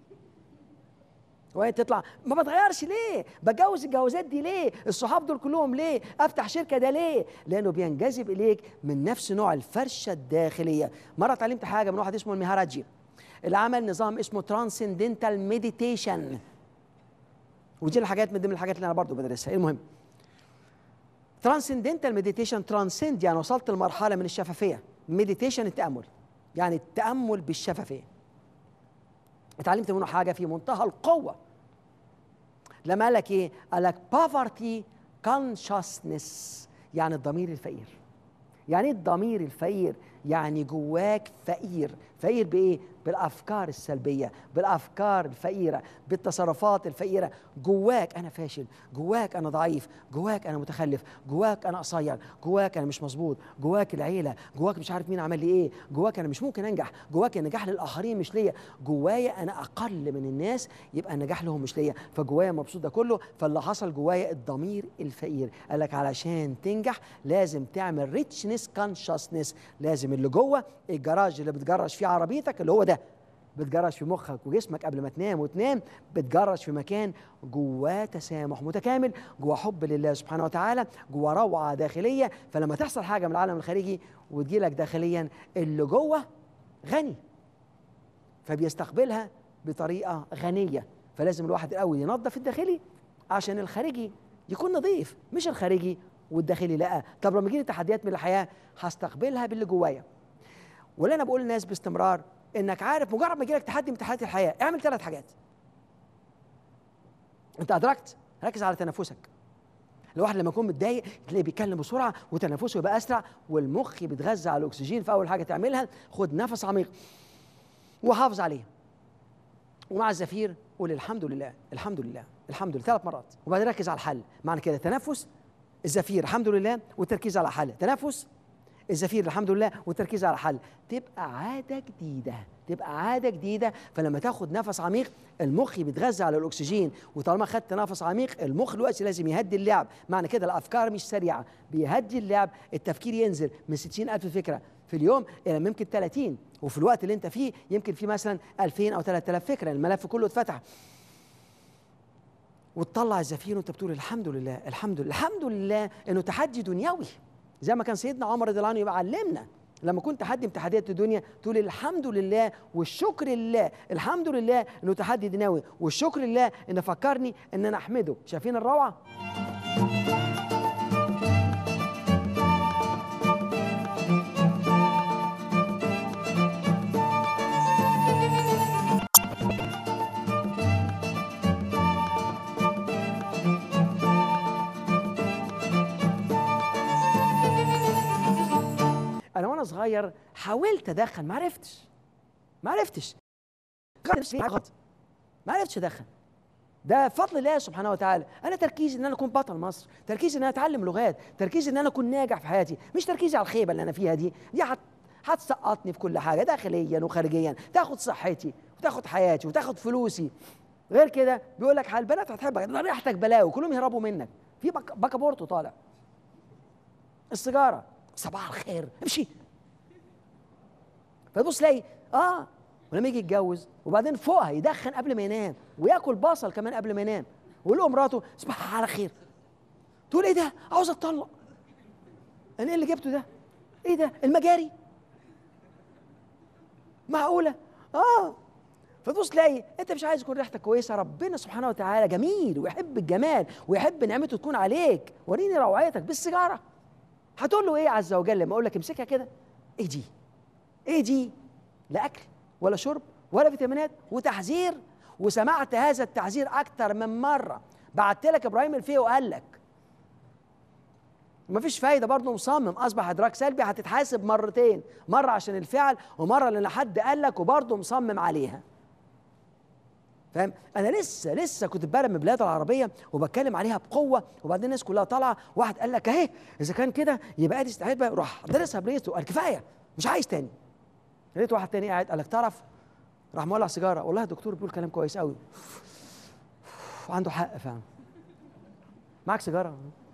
وهي تطلع ما بتغيرش ليه؟ بتجوز الجوازات دي ليه؟ الصحاب دول كلهم ليه؟ افتح شركه ده ليه؟ لانه بينجذب اليك من نفس نوع الفرشه الداخليه. مره اتعلمت حاجه من واحد اسمه المهاراجي، اللي عمل نظام اسمه ترانسندنتال ميديتيشن، ودي الحاجات من ضمن الحاجات اللي انا برضو بدرسها. المهم ترانسندنتال ميديتيشن، ترانسند يعني وصلت لمرحله من الشفافيه، ميديتيشن التامل، يعني التامل بالشفافيه. اتعلمت منه حاجه في منتهى القوه، لما قال لك ايه؟ قال لك poverty consciousness، يعني الضمير الفقير. يعني ايه الضمير الفقير؟ يعني جواك فقير. فقير بايه؟ بالافكار السلبيه، بالافكار الفقيره، بالتصرفات الفقيره. جواك انا فاشل، جواك انا ضعيف، جواك انا متخلف، جواك انا قصير، جواك انا مش مظبوط، جواك العيله، جواك مش عارف مين عمل لي ايه، جواك انا مش ممكن انجح، جواك النجاح للاخرين مش ليا، جوايا انا اقل من الناس يبقى النجاح لهم مش ليا، فجوايا مبسوط ده كله. فاللي حصل جوايا الضمير الفقير قال لك علشان تنجح لازم تعمل ريتشنس كونشسنس، لازم اللي جوه الجراج اللي بتجرش فيه عربيتك اللي هو ده بتجرش في مخك وجسمك قبل ما تنام وتنام، بتجرش في مكان جواه تسامح متكامل، جواه حب لله سبحانه وتعالى، جواه روعه داخليه. فلما تحصل حاجه من العالم الخارجي وتجيلك داخليا اللي جوه غني فبيستقبلها بطريقه غنيه. فلازم الواحد الاول ينظف الداخلي عشان الخارجي يكون نظيف، مش الخارجي والداخلي لا. طب لما يجيلي تحديات من الحياه هستقبلها باللي جوايا. واللي انا بقول للناس باستمرار انك عارف مجرد ما يجيلك تحدي من تحديات الحياه اعمل ثلاث حاجات. انت ادركت؟ ركز على تنفسك. الواحد لما يكون متضايق تلاقيه بيتكلم بسرعه وتنفسه يبقى اسرع، والمخ بيتغذى على الاكسجين. فاول حاجه تعملها خد نفس عميق وحافظ عليه، ومع الزفير قول الحمد لله الحمد لله الحمد لله ثلاث مرات، وبعدين ركز على الحل. معنى كده تنفس، الزفير الحمد لله، والتركيز على حل. تنفس، الزفير الحمد لله، والتركيز على حل. تبقى عاده جديده، تبقى عاده جديده. فلما تاخد نفس عميق المخ بيتغذى على الاكسجين، وطالما خدت نفس عميق المخ دلوقتي لازم يهدي اللعب. معنى كده الافكار مش سريعه، بيهدي اللعب. التفكير ينزل من ستين ألف فكره في اليوم الى ممكن ثلاثين، وفي الوقت اللي انت فيه يمكن في مثلا ألفين او ثلاثة آلاف فكره، الملف كله اتفتح. وتطلع الزفير وانت بتقول الحمد لله الحمد لله الحمد لله. انه تحدي دنيوي زي ما كان سيدنا عمر رضي الله عنه يبقى علمنا لما كنت تحدي من تحديات الدنيا تقول الحمد لله والشكر لله. الحمد لله انه تحدي دنيوي، والشكر لله انه فكرني ان انا احمده. شايفين الروعه؟ انا وانا صغير حاولت ادخن ما عرفتش ما عرفتش غلط ما عرفتش ادخن. ده فضل الله سبحانه وتعالى. انا تركيزي ان انا اكون بطل مصر، تركيزي ان انا اتعلم لغات، تركيزي ان انا اكون ناجح في حياتي، مش تركيزي على الخيبه اللي انا فيها دي. دي هت هتسقطني في كل حاجه داخليا وخارجيا، تاخد صحتي وتاخد حياتي وتاخد فلوسي. غير كده بيقول لك البنات هتحبك، ريحتك بلاوي كلهم يهربوا منك. في بك... بكابورتو طالع، السيجاره صباح الخير امشي. فتبص تلاقي اه ولما يجي يتجوز وبعدين فوقها يدخن قبل ما ينام وياكل بصل كمان قبل ما ينام، ويقول له مراته صباح على خير. تقول ايه ده؟ عاوز اتطلق. انا ايه اللي جبته ده؟ ايه ده؟ المجاري؟ معقوله؟ اه. فتبص تلاقي انت مش عايز يكون ريحتك كويسه. ربنا سبحانه وتعالى جميل ويحب الجمال ويحب نعمته تكون عليك. وريني روعيتك بالسيجاره. هتقول له ايه عز وجل لما اقول لك امسكها كده؟ ايه دي؟ ايه دي؟ لا اكل ولا شرب ولا فيتامينات، وتحذير. وسمعت هذا التحذير اكتر من مره. بعت لك ابراهيم الفقي وقال لك مفيش فايده، برضه مصمم، اصبح ادراك سلبي. هتتحاسب مرتين، مره عشان الفعل ومره لان حد قال لك وبرضه مصمم عليها. فاهم؟ انا لسه لسه كنت بلم البلاد العربيه وبتكلم عليها بقوه، وبعدين الناس كلها طالعه. واحد قال لك اهي اذا كان كده يبقى ادي استعداد بقى. راح درسها بريته قال كفايه مش عايز تاني. لقيت واحد تاني قاعد قال لك تعرف، راح مولع سيجاره. والله الدكتور بيقول كلام كويس قوي وعنده حق فعلا. معاك سيجاره؟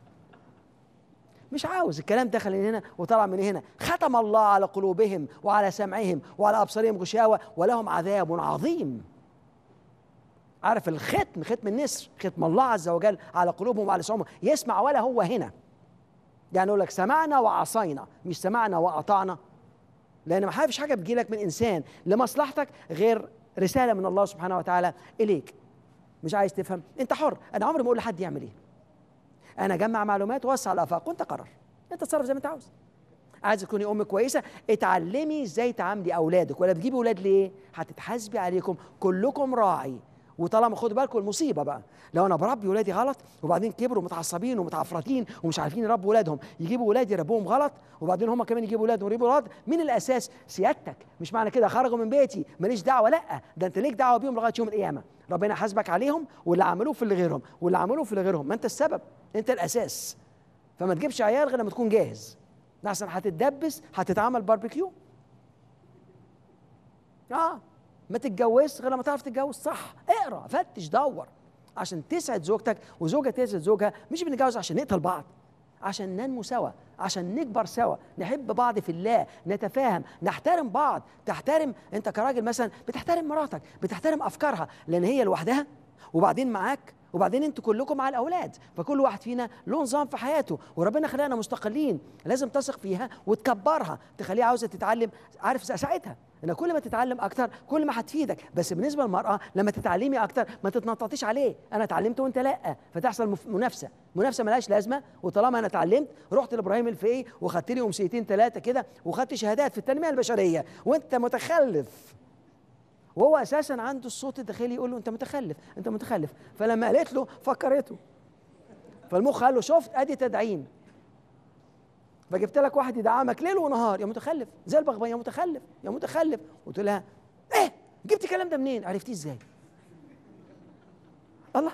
مش عاوز. الكلام دخل من هنا وطلع من هنا. ختم الله على قلوبهم وعلى سمعهم وعلى ابصارهم غشاوه ولهم عذاب عظيم. عارف الختم، ختم النسر، ختم الله عز وجل على قلوبهم وعلى سمعهم. يسمع ولا هو هنا. يعني يقول لك سمعنا وعصينا، مش سمعنا واطعنا. لان ما فيش حاجه بتجيلك من انسان لمصلحتك غير رساله من الله سبحانه وتعالى اليك. مش عايز تفهم؟ انت حر. انا عمري ما اقول لحد يعمل ايه. انا اجمع معلومات ووسع الافاق وانت قرر. انت تصرف زي ما انت عاوز. عايز تكوني ام كويسه اتعلمي ازاي تعاملي اولادك. ولا بتجيبي اولاد ليه؟ هتتحاسبي عليكم. كلكم راعي وطالما خدوا بالكم المصيبه بقى، لو انا بربي ولادي غلط وبعدين كبروا متعصبين ومتعفرتين ومش عارفين يربوا ولادهم، يجيبوا ولاد يربوهم غلط وبعدين هم كمان يجيبوا ولادهم يربوا غلط، مين الاساس؟ سيادتك. مش معنى كده خرجوا من بيتي ماليش دعوه، لا، ده انت ليك دعوه بيهم لغايه يوم القيامه، ربنا حاسبك عليهم واللي عملوه في اللي غيرهم واللي عملوه في اللي غيرهم، ما انت السبب، انت الاساس. فما تجيبش عيال غير لما تكون جاهز، احسن هتتدبس هتتعمل باربيكيو. اه ما تتجوزش غير لما تعرف تتجوز صح، اقرا فتش دور عشان تسعد زوجتك وزوجها تسعد زوجها. مش بنتجوز عشان نقتل بعض، عشان ننمو سوا، عشان نكبر سوا، نحب بعض في الله، نتفاهم، نحترم بعض. تحترم انت كراجل مثلا، بتحترم مراتك، بتحترم افكارها لان هي لوحدها وبعدين معاك وبعدين انتوا كلكم مع الاولاد، فكل واحد فينا له نظام في حياته وربنا خلقنا مستقلين، لازم تثق فيها وتكبرها، تخليها عاوزه تتعلم. عارف ساعتها ان كل ما تتعلم اكتر كل ما هتفيدك. بس بالنسبه للمراه لما تتعلمي اكتر ما تتنططيش عليه، انا اتعلمت وانت لا، فتحصل منافسه، منافسه ملهاش لازمه. وطالما انا اتعلمت رحت لابراهيم الفقي وخدت لي امسيتين ثلاثه كده وخدت شهادات في التنميه البشريه وانت متخلف، وهو اساسا عنده الصوت الداخلي يقول له انت متخلف انت متخلف. فلما قالت له فكرته، فالمخ قال له شفت ادي تدعيم، فجبت لك واحد يدعمك ليل ونهار يا متخلف زي البغبغان، يا متخلف يا متخلف. قلت لها ايه جبت الكلام ده منين؟ عرفتيه ازاي؟ الله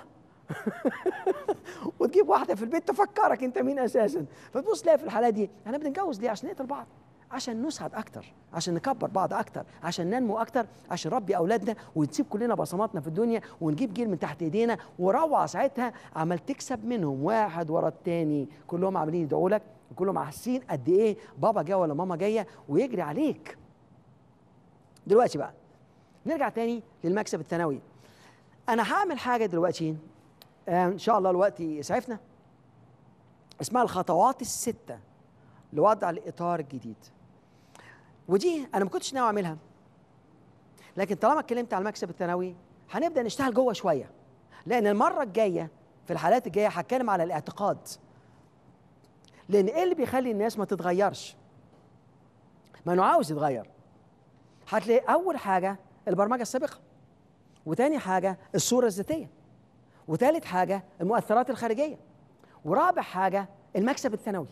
وتجيب واحده في البيت تفكرك انت مين اساسا. فتبص تلاقي في الحاله دي احنا بنتجوز ليه؟ عشان نقتل بعض، عشان نسعد اكتر، عشان نكبر بعض اكتر، عشان ننمو اكتر، عشان نربي اولادنا ونسيب كلنا بصماتنا في الدنيا ونجيب جيل من تحت ايدينا. وروعه ساعتها عمال تكسب منهم واحد ورا التاني، كلهم عاملين يدعوا لك وكلهم حاسين قد ايه بابا جاي ولا ماما جايه ويجري عليك. دلوقتي بقى نرجع تاني للمكسب الثانوي. انا هعمل حاجه دلوقتي آه ان شاء الله الوقت يسعفنا، اسمها الخطوات السته لوضع الاطار الجديد. ودي انا ما كنتش ناوي اعملها، لكن طالما اتكلمت على المكسب الثانوي هنبدا نشتغل جوه شويه، لان المره الجايه في الحالات الجايه هتكلم على الاعتقاد. لان ايه اللي بيخلي الناس ما تتغيرش؟ ما انه عاوز يتغير. هتلاقي اول حاجه البرمجه السابقه، وتاني حاجه الصوره الذاتيه، وتالت حاجه المؤثرات الخارجيه، ورابع حاجه المكسب الثانوي.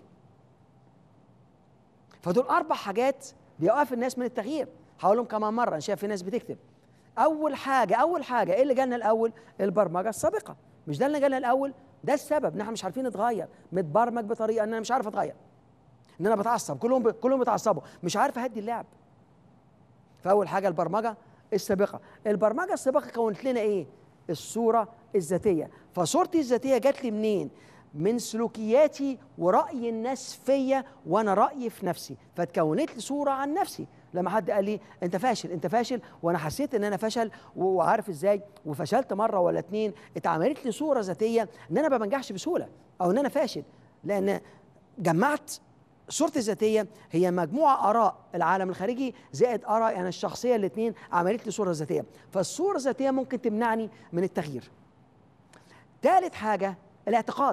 فدول اربع حاجات بيوقف الناس من التغيير. هقولهم كمان مره، انا شايف في ناس بتكتب. اول حاجه اول حاجه ايه اللي جالنا الاول؟ البرمجه السابقه. مش ده اللي جالنا الاول؟ ده السبب ان احنا مش عارفين نتغير، متبرمج بطريقه ان انا مش عارف اتغير، ان انا بتعصب، كلهم ب... كلهم بيتعصبوا، مش عارف اهدي اللعب. فاول حاجه البرمجه السابقه. البرمجه السابقه كونت لنا ايه؟ الصوره الذاتيه. فصورتي الذاتيه جات لي منين؟ من سلوكياتي ورأي الناس فيا وانا رأيي في نفسي، فتكونت لي صورة عن نفسي. لما حد قال لي انت فاشل انت فاشل وانا حسيت ان انا فشل وعارف ازاي، وفشلت مرة ولا اتنين، اتعملت لي صورة ذاتية ان انا ما بنجحش بسهولة او ان انا فاشل، لان جمعت صورتي الذاتية هي مجموعة آراء العالم الخارجي زائد آراء انا الشخصية، الاثنين عملت لي صورة ذاتية. فالصورة الذاتية ممكن تمنعني من التغيير. ثالث حاجة الاعتقاد،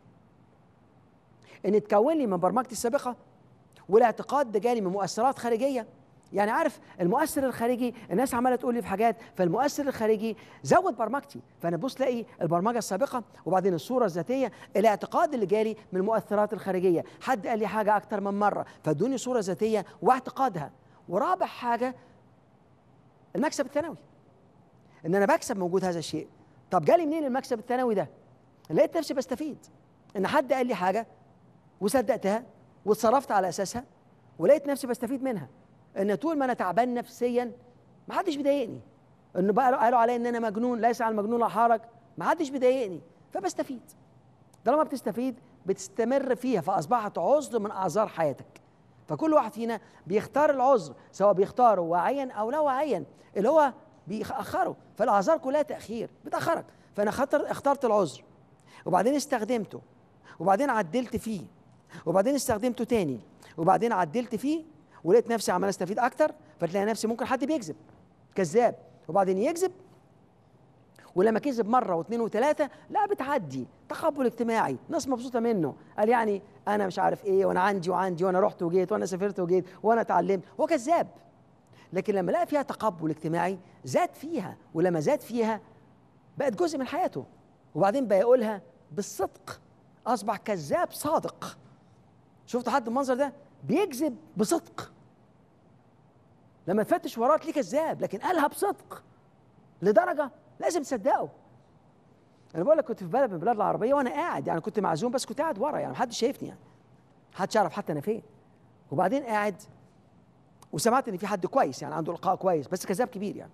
ان تكون لي من برمجتي السابقه، والاعتقاد ده جالي من مؤثرات خارجيه. يعني عارف المؤثر الخارجي، الناس عماله تقول لي في حاجات، فالمؤثر الخارجي زود برمجتي، فانا بص تلاقي البرمجه السابقه وبعدين الصوره الذاتيه، الاعتقاد اللي جالي من المؤثرات الخارجيه، حد قال لي حاجه اكتر من مره فادوني صوره ذاتيه واعتقادها. ورابع حاجه المكسب الثانوي، ان انا بكسب موجود هذا الشيء. طب جالي منين المكسب الثانوي ده؟ لقيت نفسي بستفيد، ان حد قال لي حاجه وصدقتها واتصرفت على اساسها ولقيت نفسي بستفيد منها. ان طول ما انا تعبان نفسيا ما حدش بيضايقني، انه بقى قالوا عليا ان انا مجنون، ليس على المجنون لا حرج، ما حدش بيضايقني، فبستفيد. طالما بتستفيد بتستمر فيها، فاصبحت عذر من اعذار حياتك. فكل واحد فينا بيختار العذر، سواء بيختاره واعيا او لا واعيا، اللي هو بيأخره. فالاعذار كلها تأخير بتأخرك. فانا اخترت العذر وبعدين استخدمته وبعدين عدلت فيه وبعدين استخدمته تاني وبعدين عدلت فيه ولقيت نفسي عمال استفيد اكتر. فتلاقي نفسي ممكن حد بيكذب كذاب وبعدين يكذب، ولما كذب مره واثنين وثلاثه لا بتعدي، تقبل اجتماعي، ناس مبسوطه منه، قال يعني انا مش عارف ايه وانا عندي وعندي وانا رحت وجيت وانا سافرت وجيت وانا اتعلمت، هو كذاب. لكن لما لقى فيها تقبل اجتماعي زاد فيها، ولما زاد فيها بقت جزء من حياته، وبعدين بقى يقولها بالصدق، اصبح كذاب صادق. شفت حد المنظر ده؟ بيكذب بصدق، لما تفتش وراه تلاقيه كذاب، لكن قالها بصدق لدرجه لازم تصدقه. انا بقول لك كنت في بلد من البلاد العربيه وانا قاعد، يعني كنت معزوم بس كنت قاعد ورا، يعني محدش شايفني، يعني محدش يعرف حتى انا فين. وبعدين قاعد وسمعت ان في حد كويس، يعني عنده لقاء كويس بس كذاب كبير يعني.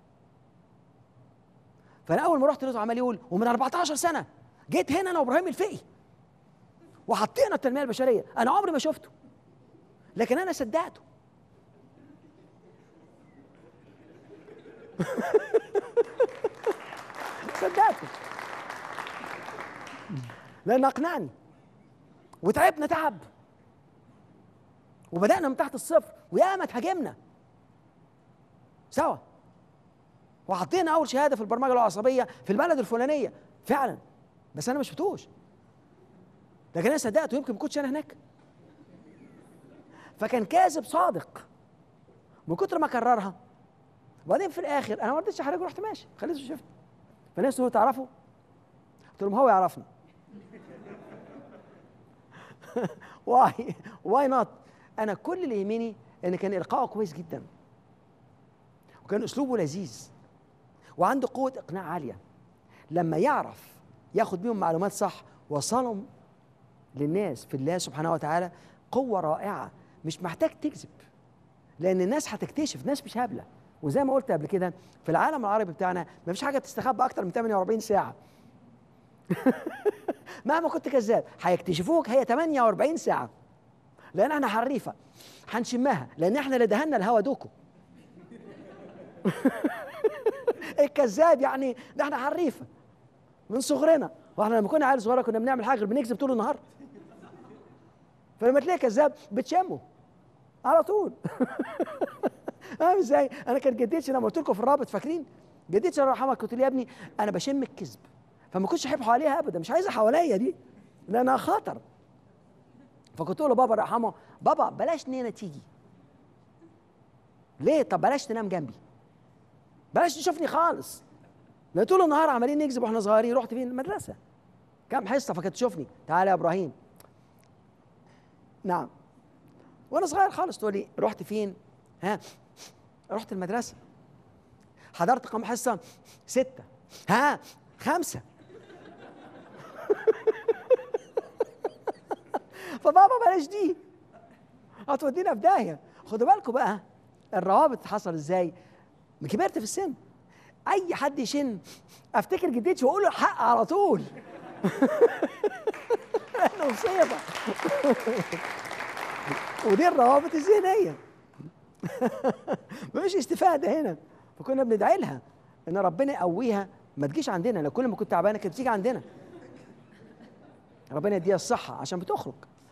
فانا اول ما رحت لقيته عمال يقول ومن أربعتاشر سنه جيت هنا انا وابراهيم الفقي وحطينا التنميه البشريه، انا عمري ما شفته لكن انا صدقته. صدقته لان اقنعني، وتعبنا تعب، وبدانا من تحت الصفر، وياما اتهاجمنا سوا، وحطينا اول شهاده في البرمجه العصبيه في البلد الفلانيه فعلا، بس انا ما شفتوش لكن انا صدقته، يمكن ما كنتش انا هناك. فكان كاذب صادق من كتر ما كررها. وبعدين في الاخر انا ما رضيتش احرجه، رحت ماشي خليته شفت. فالناس تقول تعرفه؟ قلت لهم هو يعرفني. واي واي نوت. انا كل اللي يهمني ان كان القائه كويس جدا، وكان اسلوبه لذيذ، وعنده قوه اقناع عاليه. لما يعرف ياخد بيهم معلومات صح وصلهم للناس في الله سبحانه وتعالى، قوه رائعه. مش محتاج تكذب لان الناس هتكتشف، الناس مش هبله. وزي ما قلت قبل كده في العالم العربي بتاعنا ما فيش حاجه تستخبى اكتر من ثمانية وأربعين ساعه. مهما كنت كذاب هيكتشفوك هي ثمانية وأربعين ساعه، لان احنا حريفه هنشمها، لان احنا اللي دهنا الهوا دوكو. الكذاب يعني ده احنا حريفه من صغرنا، واحنا لما كنا عيال صغيره كنا بنعمل حاجه بنكذب طول النهار. فلما تلاقي كذاب بتشمه على طول. فاهم ازاي؟ انا كانت جدتي لما قلت لكم في الرابط فاكرين؟ جدتي الله يرحمها كنت لي يا ابني انا بشم الكذب، فما كنتش احب حواليها ابدا، مش عايزها حواليا دي لانها خطر. فكنت اقول له بابا رحمه، بابا بلاش نينا تيجي. ليه؟ طب بلاش تنام جنبي، بلاش تشوفني خالص، لان طول النهار عمالين نكذب واحنا صغيرين. رحت فين؟ المدرسه كام حصه فكانت تشوفني، تعالى يا ابراهيم. نعم. وانا صغير خالص تقول لي رحت فين؟ ها؟ رحت المدرسه. حضرت كم حصه؟ سته. ها؟ خمسه. فبابا بلاش دي هتودينا في داهيه. خدوا بالكم بقى الروابط حصل ازاي. كبرت في السن، اي حد يشن افتكر جدتي واقول له الحق على طول. انا مصيبه. ودي الروابط الذهنيه. مفيش استفاده هنا. فكنا بندعي لها ان ربنا يقويها ما تجيش عندنا، لو كل ما كنت تعبانه كانت بتيجي عندنا. ربنا يديها الصحه عشان بتخرج.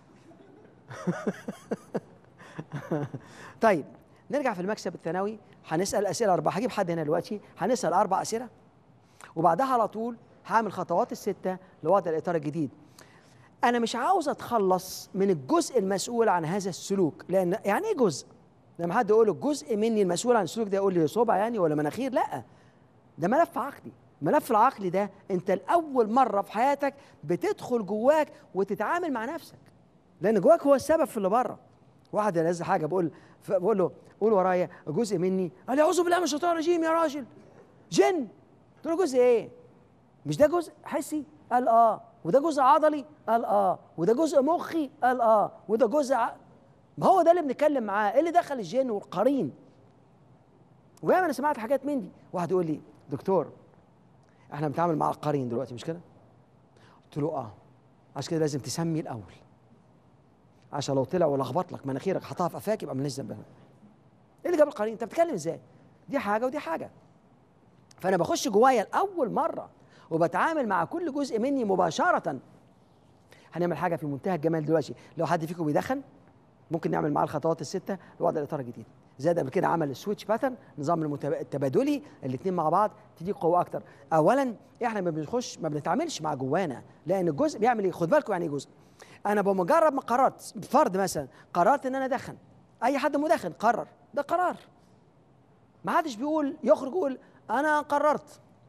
طيب نرجع في المكسب الثانوي. هنسال اسئله اربعه، هجيب حد هنا دلوقتي هنسال اربع اسئله، وبعدها على طول هعمل خطوات السته لوضع الاطار الجديد. انا مش عاوز اتخلص من الجزء المسؤول عن هذا السلوك، لان يعني ايه جزء؟ لما حد يقول له جزء مني المسؤول عن السلوك ده يقول لي صبع يعني ولا مناخير؟ لا، ده ملف عقلي. ملف العقل ده انت لاول مره في حياتك بتدخل جواك وتتعامل مع نفسك، لان جواك هو السبب في اللي بره. واحد لازم حاجه بقول بقول له قول ورايا جزء مني، قال لي اعوذ بالله من الشيطان الرجيم يا راجل جن. قلت له جزء ايه؟ مش ده جزء حسي؟ قال اه. وده جزء عضلي؟ قال اه. وده جزء مخي؟ قال اه. وده جزء ع... ما هو ده اللي بنتكلم معاه. ايه اللي دخل الجن والقرين؟ وياما انا سمعت حاجات من دي. واحد يقول لي دكتور احنا بنتعامل مع القرين دلوقتي مش كده؟ قلت له اه، عشان كده لازم تسمي الاول، عشان لو طلع ولخبط لك مناخيرك حطها في قفاك يبقى مالناش ذنب. ايه اللي جاب القرين؟ انت بتتكلم ازاي؟ دي حاجه ودي حاجه. فانا بخش جوايا لاول مره وبتعامل مع كل جزء مني مباشره. هنعمل حاجه في منتهى الجمال دلوقتي. لو حد فيكم بيدخن ممكن نعمل معاه الخطوات السته لوضع الاطار الجديد. زي قبل كده عمل السويتش باترن، نظام التبادلي، الاثنين مع بعض تدي قوه اكتر. اولا احنا ما بنخش ما بنتعاملش مع جوانا، لان الجزء بيعمل ايه؟ خد بالكم يعني ايه جزء. انا بمجرد ما قررت، فرض مثلا قررت ان انا ادخن، اي حد مدخن قرر، ده قرار. ما حدش بيقول يخرج يقول انا قررت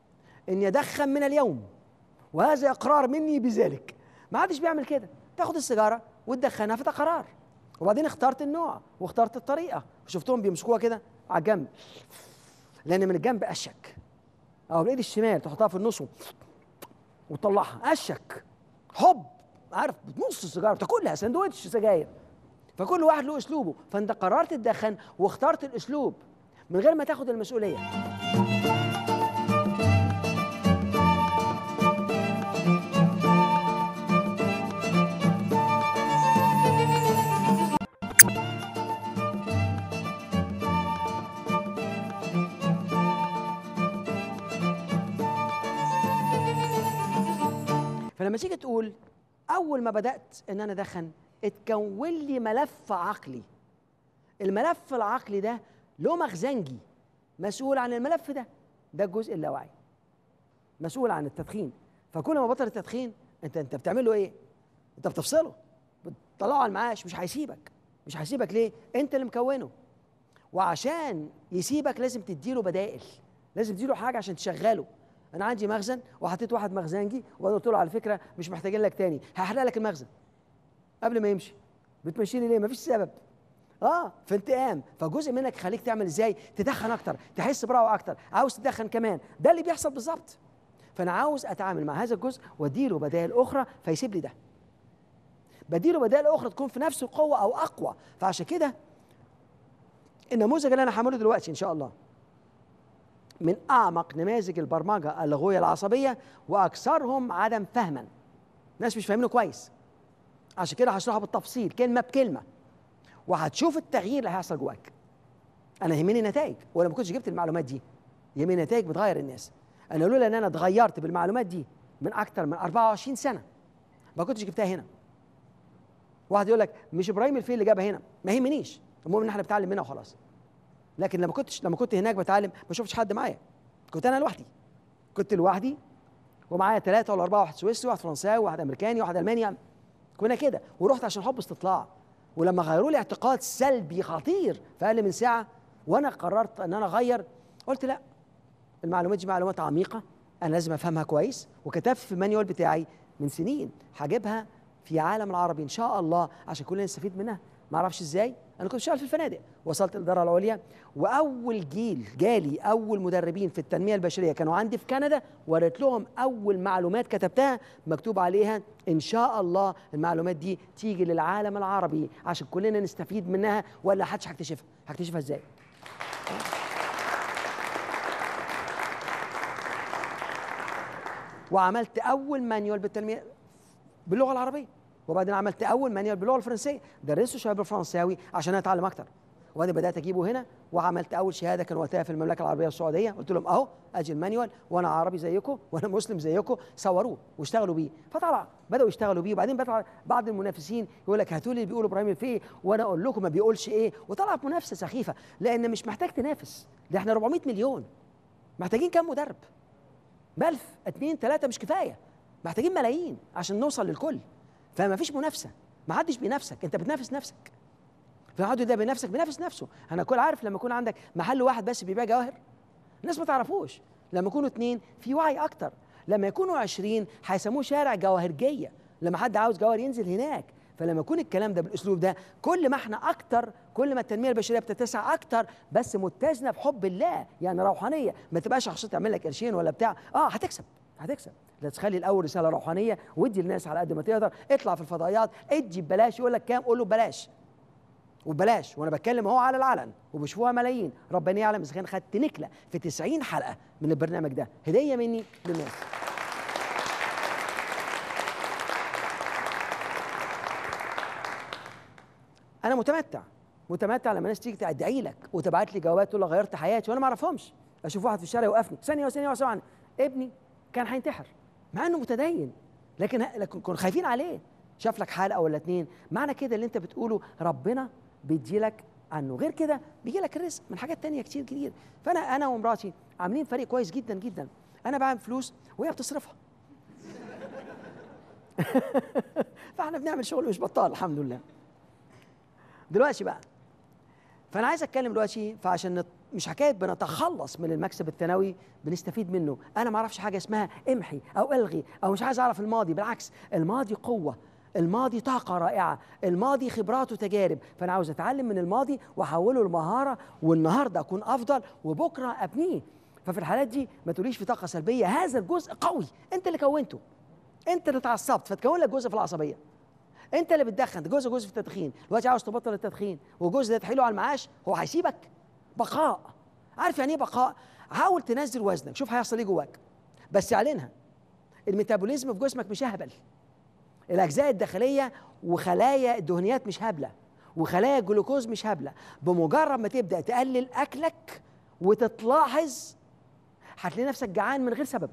اني ادخن من اليوم، وهذا اقرار مني بذلك. ما حدش بيعمل كده، تاخد السيجاره وتدخنها، فده قرار. وبعدين اخترت النوع واخترت الطريقه، شفتهم بيمسكوها كده على الجنب، لان من الجنب اشك، او بالايد الشمال تحطها في النص وتطلعها اشك، حب، عارف، بتنص السيجاره بتاكلها سندوتش سجاير. فكل واحد له اسلوبه، فانت قررت تدخن واخترت الاسلوب من غير ما تاخد المسؤوليه. فلما تيجي تقول اول ما بدات ان انا ادخن اتكون لي ملف عقلي، الملف العقلي ده له مخزنجي مسؤول عن الملف ده، ده الجزء اللاواعي مسؤول عن التدخين. فكل ما بطل التدخين انت انت بتعمل له ايه؟ انت بتفصله، بتطلعه على المعاش، مش هيسيبك. مش هيسيبك ليه؟ انت اللي مكونه. وعشان يسيبك لازم تديله بدائل، لازم تديله حاجه عشان تشغله. انا عندي مخزن وحطيت واحد مخزنجي وبعدين قلت له على فكره مش محتاجين لك تاني، هحرق لك المخزن قبل ما يمشي. بتمشيني ليه؟ مفيش سبب. اه في انتقام. فجزء منك خليك تعمل ازاي؟ تدخن اكتر، تحس براحه اكتر، عاوز تدخن كمان. ده اللي بيحصل بالظبط. فانا عاوز اتعامل مع هذا الجزء واديله بدائل اخرى فيسيب لي ده. بديله بدائل اخرى تكون في نفس القوه او اقوى. فعشان كده النموذج اللي انا هعمله دلوقتي ان شاء الله من اعمق نماذج البرمجه اللغويه العصبيه واكثرهم عدم فهما. الناس مش فاهمينه كويس. عشان كده هشرحه بالتفصيل كلمه بكلمه، وهتشوف التغيير اللي هيحصل جواك. انا يهمني نتائج، ولا ما كنتش جبت المعلومات دي يهمني نتائج بتغير الناس. انا لولا ان انا اتغيرت بالمعلومات دي من اكتر من أربعة وعشرين سنه ما كنتش جبتها هنا. واحد يقول لك مش ابراهيم الفيل اللي جابها هنا، ما يهمنيش، المهم ان احنا بنتعلم منها وخلاص. لكن لما كنتش لما كنت هناك بتعلم ما شفتش حد معايا، كنت انا لوحدي. كنت لوحدي ومعايا ثلاثه ولا اربعه، واحد سويسري واحد فرنساوي واحد امريكاني واحد الماني. كنا كده، ورحت عشان حب استطلاع. ولما غيروا لي اعتقاد سلبي خطير في اقل من ساعه وانا قررت ان انا اغير، قلت لا، المعلومات دي معلومات عميقه انا لازم افهمها كويس. وكتبت في المانيوال بتاعي من سنين هجيبها في عالم العربي ان شاء الله عشان كلنا نستفيد منها. ما اعرفش ازاي، انا كنت شغال في الفنادق، وصلت الاداره العليا، واول جيل جالي اول مدربين في التنميه البشريه كانوا عندي في كندا، وريت لهم اول معلومات كتبتها مكتوب عليها ان شاء الله المعلومات دي تيجي للعالم العربي عشان كلنا نستفيد منها، ولا حدش هيكتشفها. هكتشفها ازاي؟ وعملت اول مانيوال بالتنميه باللغه العربيه، وبعدين عملت اول مانيوال باللغه الفرنسيه، درسته شويه بالفرنساوي عشان اتعلم اكتر. وبعدين بدات اجيبه هنا، وعملت اول شهاده كان وقتها في المملكه العربيه السعوديه. قلت لهم اهو اجي المانيوال وانا عربي زيكم وانا مسلم زيكم، صوروه واشتغلوا بيه. فطلع بداوا يشتغلوا بيه. وبعدين بطلع بعض المنافسين يقول لك هاتوا لي اللي بيقولوا ابراهيم الفقي وانا اقول لكم ما بيقولش ايه. وطلعت منافسه سخيفه، لان مش محتاج تنافس، ده احنا أربعمائة مليون. محتاجين كام مدرب؟ ألف اتنين تلاته مش كفايه، محتاجين ملايين عشان نوصل للكل. فما فيش منافسه، ما حدش بينافسك، انت بتنافس نفسك. فحد ده بينافسك بينافس نفسه. انا كل عارف لما يكون عندك محل واحد بس بيبيع جواهر الناس ما تعرفوش، لما يكونوا اتنين في وعي اكتر، لما يكونوا عشرين هيسموه شارع جواهرجيه، لما حد عاوز جواهر ينزل هناك. فلما يكون الكلام ده بالاسلوب ده، كل ما احنا اكتر كل ما التنميه البشريه بتتسع اكتر، بس متزنه بحب الله، يعني روحانيه. ما تبقاش شخصيه تعمل لك قرشين ولا بتاع، اه هتكسب هتكسب لا تخلي الاول رساله روحانيه وادي الناس على قد ما تقدر. اطلع في الفضائيات ادي ببلاش، يقول لك كام قول له ببلاش وببلاش. وانا بتكلم اهو على العلن وبيشوفوها ملايين. ربنا يعلم اذا كان خدت نكله في تسعين حلقه من البرنامج ده، هديه مني للناس. انا متمتع متمتع لما الناس تيجي تدعي لك وتبعت لي جوابات تقول لك غيرت حياتي وانا ما اعرفهمش. اشوف واحد في الشارع يوقفني ثانيه وثانيه وثانيه، ابني كان هينتحر مع انه متدين، لكن لكن كنا خايفين عليه. شاف لك حلقه ولا اتنين، معنى كده اللي انت بتقوله ربنا بيدي لك عنه. غير كده بيجي لك الرزق من حاجات تانية كتير كتير. فانا انا ومراتي عاملين فريق كويس جدا جدا. انا بعمل فلوس وهي بتصرفها. فاحنا بنعمل شغل مش بطال الحمد لله. دلوقتي بقى فانا عايز اتكلم دلوقتي، فعشان مش حكايه بنتخلص من المكسب الثانوي، بنستفيد منه. انا ما اعرفش حاجه اسمها امحي او الغي او مش عايز اعرف الماضي، بالعكس الماضي قوه، الماضي طاقه رائعه، الماضي خبرات وتجارب، فانا عاوز اتعلم من الماضي واحوله لمهاره، والنهارده اكون افضل وبكره ابنيه. ففي الحالات دي ما تقوليش في طاقه سلبيه، هذا الجزء قوي انت اللي كونته، انت اللي اتعصبت فتكون لك جزء في العصبيه، انت اللي بتدخن، ده جزء جزء في التدخين، دلوقتي عاوز تبطل التدخين والجزء ده تحيله على المعاش، هو هيسيبك؟ بقاء. عارف يعني ايه بقاء؟ حاول تنزل وزنك، شوف هيحصل ايه جواك، بس اعلنها. الميتابوليزم في جسمك مش هبل، الاجزاء الداخليه وخلايا الدهنيات مش هبله، وخلايا الجلوكوز مش هبله. بمجرد ما تبدا تقلل اكلك وتتلاحظ هتلاقي نفسك جعان من غير سبب،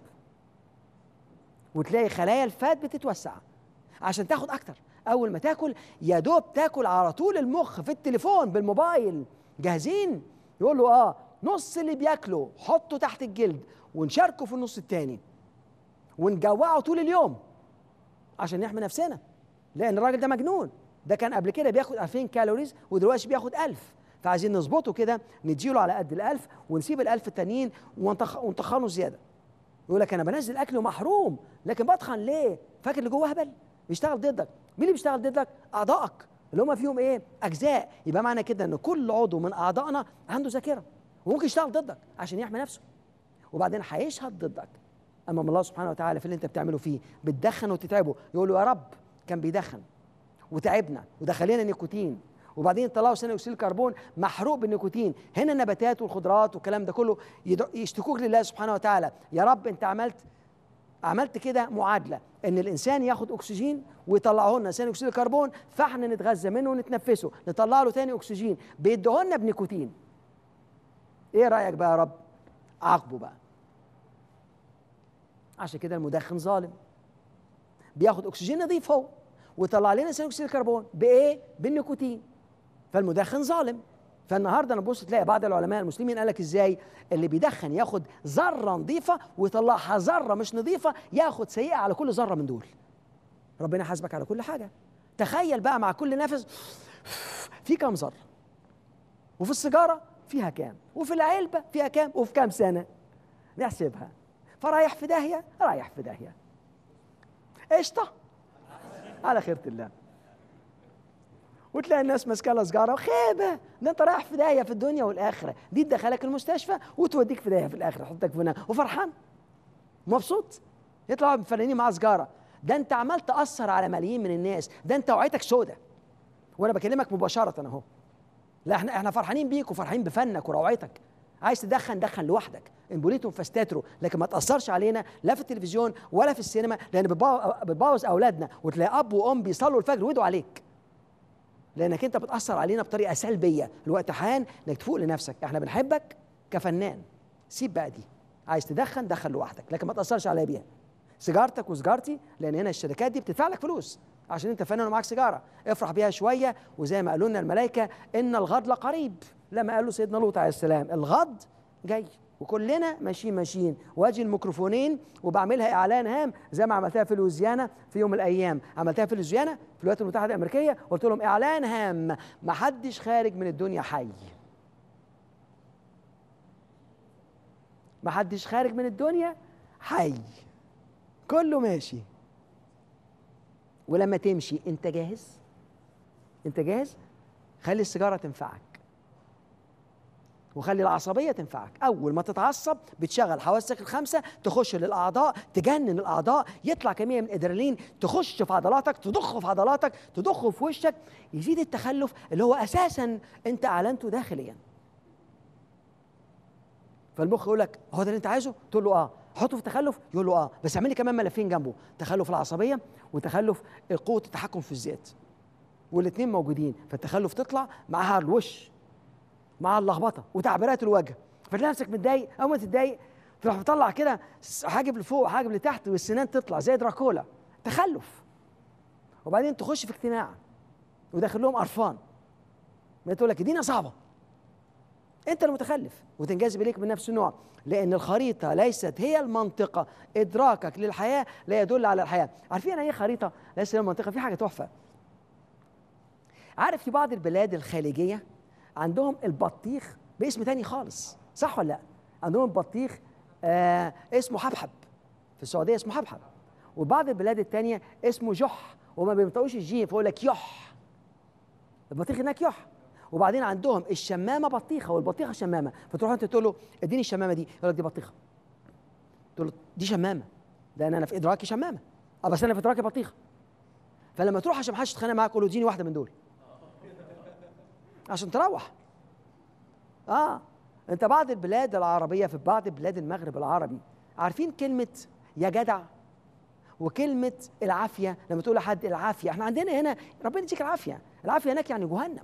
وتلاقي خلايا الفات بتتوسع عشان تاخد اكتر. اول ما تاكل يا دوب تاكل على طول المخ في التليفون بالموبايل جاهزين، يقول له اه نص اللي بياكله حطه تحت الجلد ونشاركه في النص التاني ونجوعه طول اليوم عشان نحمي نفسنا، لان الراجل ده مجنون. ده كان قبل كده بياخد ألفين كالوريز ودلوقتي بياخد ألف، فعايزين نظبطه كده، نديله على قد الألف ونسيب الألف التانيين ونطخنه زياده. يقول لك انا بنزل اكل ومحروم لكن بتخن ليه؟ فاكر اللي جوه هبل؟ بيشتغل ضدك. مين اللي بيشتغل ضدك؟ اعضائك اللي هم فيهم ايه؟ اجزاء. يبقى معنى كده ان كل عضو من اعضائنا عنده ذاكره وممكن يشتغل ضدك عشان يحمي نفسه، وبعدين هيشهد ضدك امام الله سبحانه وتعالى في اللي انت بتعمله فيه. بتدخن وتتعبه، يقول له يا رب كان بيدخن وتعبنا ودخلنا نيكوتين، وبعدين طلعوا ثاني اكسيد الكربون محروق بالنيكوتين. هنا النباتات والخضروات والكلام ده كله يشتكوك لله سبحانه وتعالى، يا رب انت عملت عملت كده معادله ان الانسان ياخد اكسجين ويطلعه لنا ثاني اكسيد الكربون، فاحنا نتغذى منه ونتنفسه، نطلع له ثاني اكسجين، بيديه لنا بنيكوتين. ايه رايك بقى يا رب؟ عاقبه بقى. عشان كده المدخن ظالم، بياخد اكسجين نظيف هو ويطلع لنا ثاني اكسيد الكربون بايه؟ بالنيكوتين. فالمدخن ظالم. فالنهارده نبص تلاقي بعض العلماء المسلمين قال لك ازاي اللي بيدخن ياخد ذره نظيفه ويطلعها ذره مش نظيفه، ياخد سيئه على كل ذره من دول. ربنا حاسبك على كل حاجه. تخيل بقى مع كل نفس في كام ذره، وفي السيجاره فيها كام، وفي العلبه فيها كام، وفي كام سنه نحسبها. فرايح في داهيه، رايح في داهيه. قشطه على خيرة الله. وتلاقي الناس ماسكه لها سجاره وخيبه، ده انت رايح في داهيه في الدنيا والاخره، دي تدخلك المستشفى وتوديك في داهيه في الاخره، تحطك في نار وفرحان مبسوط. يطلعوا مفنانين معاه سجاره، ده انت عمال تاثر على ملايين من الناس، ده انت وعيتك سودة. وانا بكلمك مباشره اهو. لا احنا احنا فرحانين بيك وفرحانين بفنك وروعتك. عايز تدخن دخن لوحدك، ان بوليتم فاستتروا، لكن ما تاثرش علينا لا في التلفزيون ولا في السينما، لان بتبوظ اولادنا. وتلاقي اب وام بيصلوا الفجر ويدعوا عليك لانك انت بتاثر علينا بطريقه سلبيه. الوقت حان انك تفوق لنفسك. احنا بنحبك كفنان، سيب بقى دي. عايز تدخن دخن لوحدك لكن ما تاثرش عليا بيها. سيجارتك وسجارتي، لان هنا الشركات دي بتدفع لك فلوس عشان انت فنان ومعاك سيجاره، افرح بيها شويه. وزي ما قالوا لنا الملائكه ان الغد لقريب، لما قالوا سيدنا لوط عليه السلام الغد جاي، وكلنا ماشيين ماشيين. واجي الميكروفونين وبعملها اعلان هام زي ما عملتها في لويزيانا في يوم من الايام، عملتها في لويزيانا في الولايات المتحده الامريكيه، قلت لهم اعلان هام، ما حدش خارج من الدنيا حي، ما حدش خارج من الدنيا حي، كله ماشي. ولما تمشي انت جاهز، انت جاهز. خلي السيجاره تنفعك وخلي العصبيه تنفعك. اول ما تتعصب بتشغل حواسك الخمسه، تخش للاعضاء، تجنن الاعضاء، يطلع كميه من الادرينالين تخش في عضلاتك، تضخه في عضلاتك، تضخه في وشك، يزيد التخلف اللي هو اساسا انت اعلنته داخليا. فالمخ يقول لك هو ده اللي انت عايزه؟ تقول له اه. حطه في التخلف؟ يقول له اه، بس اعمل لي كمان ملفين جنبه، تخلف العصبيه وتخلف قوه التحكم في الذات، والاثنين موجودين. فالتخلف تطلع معاها الوش، مع اللخبطه وتعبيرات الوجه، فتلاقي نفسك متضايق. اول ما تتضايق تروح مطلع كده حاجب لفوق حاجب لتحت والسنان تطلع زي دراكولا، تخلف. وبعدين تخش في اجتماع وداخل لهم قرفان، ما تقول لك دينا صعبه، انت المتخلف، وتنجذب اليك من نفس النوع، لان الخريطه ليست هي المنطقه. ادراكك للحياه لا يدل على الحياه. عارفين ايه خريطه ليست هي المنطقه؟ في حاجه تحفه. عارف في بعض البلاد الخليجيه عندهم البطيخ باسم تاني خالص، صح ولا لا؟ عندهم البطيخ آه اسمه حبحب، في السعوديه اسمه حبحب، وبعض البلاد التانيه اسمه جح، وما بينطقوش الجيم فيقول لك يح، البطيخ هناك يح. وبعدين عندهم الشمامه بطيخه والبطيخه شمامه، فتروح انت تقول له اديني الشمامه دي، يقول لك دي بطيخه، تقول له دي شمامه، لان انا في ادراكي شمامه، اه بس انا في ادراكي بطيخه. فلما تروح عشان ما حدش يتخانق معاك قول له اديني واحده من دول عشان تروح. اه انت بعض البلاد العربيه، في بعض بلاد المغرب العربي عارفين كلمه يا جدع وكلمه العافيه، لما تقول لحد العافيه، احنا عندنا هنا ربنا يديك العافيه، العافيه هناك يعني جهنم.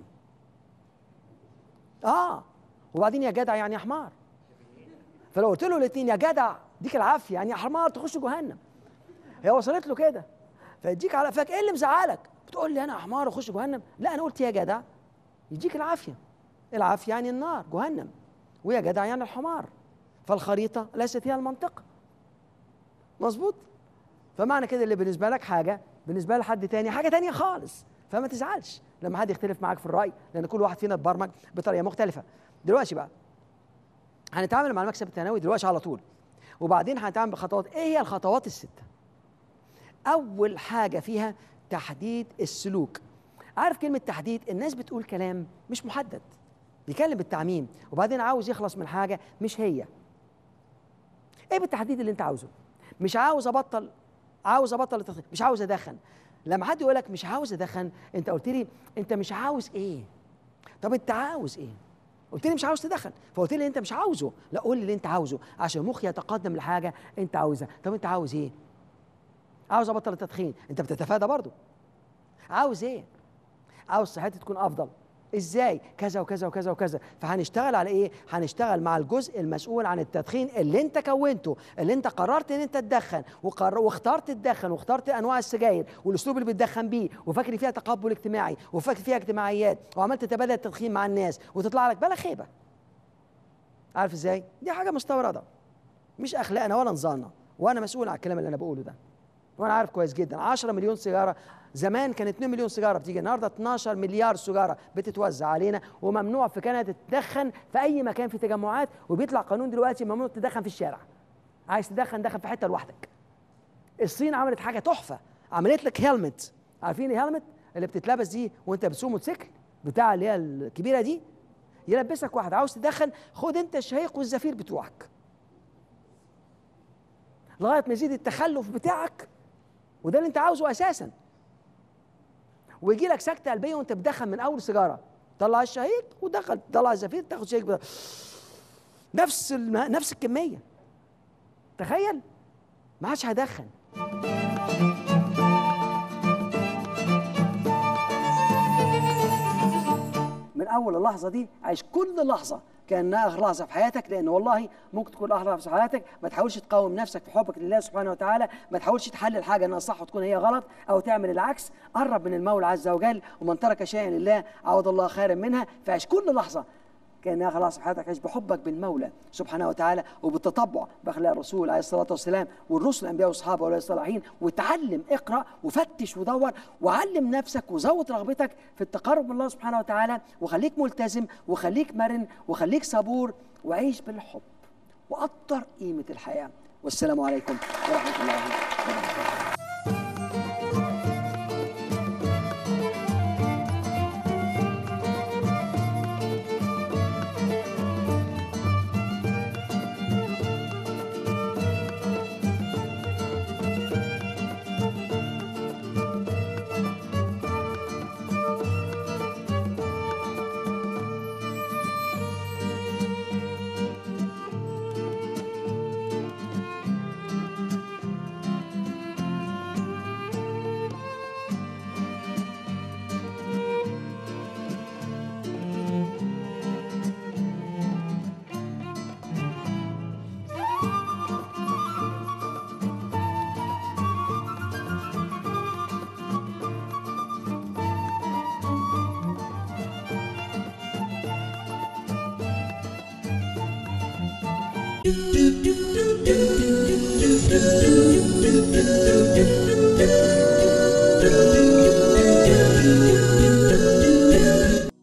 اه وبعدين يا جدع يعني يا حمار، فلو قلت له الاثنين يا جدع ديك العافيه يعني يا حمار تخش جهنم، هي وصلت له كده، فيديك على قفاك. ايه اللي مزعلك؟ بتقول لي انا حمار اخش جهنم؟ لا انا قلت يا جدع يديك العافيه، العافيه يعني النار جهنم، ويا جدع يعني الحمار، فالخريطه ليست هي المنطقه. مظبوط؟ فمعنى كده اللي بالنسبه لك حاجه بالنسبه لحد تاني حاجه تانيه خالص، فما تزعلش لما حد يختلف معاك في الراي، لان كل واحد فينا اتبرمج بطريقه مختلفه. دلوقتي بقى هنتعامل مع المكسب الثانوي دلوقتي على طول، وبعدين هنتعامل بخطوات. ايه هي الخطوات السته؟ اول حاجه فيها تحديد السلوك. عارف كلمه تحديد؟ الناس بتقول كلام مش محدد، بيكلم بالتعميم، وبعدين عاوز يخلص من حاجه مش هي. ايه بالتحديد اللي انت عاوزه؟ مش عاوز ابطل، عاوز ابطل التدخين، مش عاوز ادخن. لما حد يقول لك مش عاوز ادخن، انت قلت لي انت مش عاوز ايه؟ طب انت عاوز ايه؟ قلت لي مش عاوز تدخن، فقلت لي انت مش عاوزه. لا قول لي اللي انت عاوزه عشان مخي يتقدم لحاجه انت عاوزها. طب انت عاوز ايه؟ عاوز ابطل التدخين، انت بتتفادى برضه. عاوز ايه؟ عاوز صحتي تكون افضل. ازاي؟ كذا وكذا وكذا وكذا. فهنشتغل على ايه؟ هنشتغل مع الجزء المسؤول عن التدخين اللي انت كونته، اللي انت قررت ان انت تدخن، وقرر واخترت تدخن، واخترت انواع السجاير والاسلوب اللي بتدخن بيه، وفاكر فيها تقبل اجتماعي، وفاكر فيها اجتماعيات، وعملت تبادل التدخين مع الناس، وتطلع لك بلا خيبه. عارف ازاي؟ دي حاجه مستورده، مش اخلاقنا ولا نظامنا، وانا مسؤول عن الكلام اللي انا بقوله ده، وانا عارف كويس جدا. عشرة مليون سيجاره، زمان كان اتنين مليون سيجاره بتيجي، النهارده اتناشر مليار سيجاره بتتوزع علينا، وممنوع في كندا تدخن في اي مكان في تجمعات، وبيطلع قانون دلوقتي ممنوع تدخن في الشارع. عايز تدخن دخن في حته لوحدك. الصين عملت حاجه تحفه، عملت لك هيلمت. عارفين الهيلمت اللي بتتلبس دي وانت بتسوق موتوسيكل بتاع اللي هي الكبيره دي؟ يلبسك واحد. عاوز تدخن خد انت الشهيق والزفير بتوعك لغايه ما يزيد التخلف بتاعك، وده اللي انت عاوزه اساسا، ويجي لك سكته قلبيه وانت بتدخن من اول سيجاره. طلع الشهيق ودخل، طلع الزفير تاخد شهيق بدا. نفس الم... نفس الكميه. تخيل، ما عادش هيدخن. من اول اللحظه دي عيش كل لحظه كانها اخر لحظه في حياتك، لان والله ممكن تكون اخر لحظه في حياتك. ما تحاولش تقاوم نفسك في حبك لله سبحانه وتعالى، ما تحاولش تحلل حاجه انها صح وتكون هي غلط، او تعمل العكس. قرب من المولى عز وجل، ومن ترك شيئا لله عوض الله خيرا منها. فعيش كل لحظه كانها اخر لحظه في حياتك، عيش بحبك بالمولى سبحانه وتعالى، وبالتطبع باخلاق الرسول عليه الصلاه والسلام والرسل الانبياء والصحابه واولياء الصالحين. وتعلم، اقرا وفتش ودور وعلم نفسك، وزود رغبتك في التقرب من الله سبحانه وتعالى، وخليك ملتزم وخليك مرن وخليك صبور، وعيش بالحب وقدر قيمه الحياه. والسلام عليكم ورحمه الله وبركاته. do do do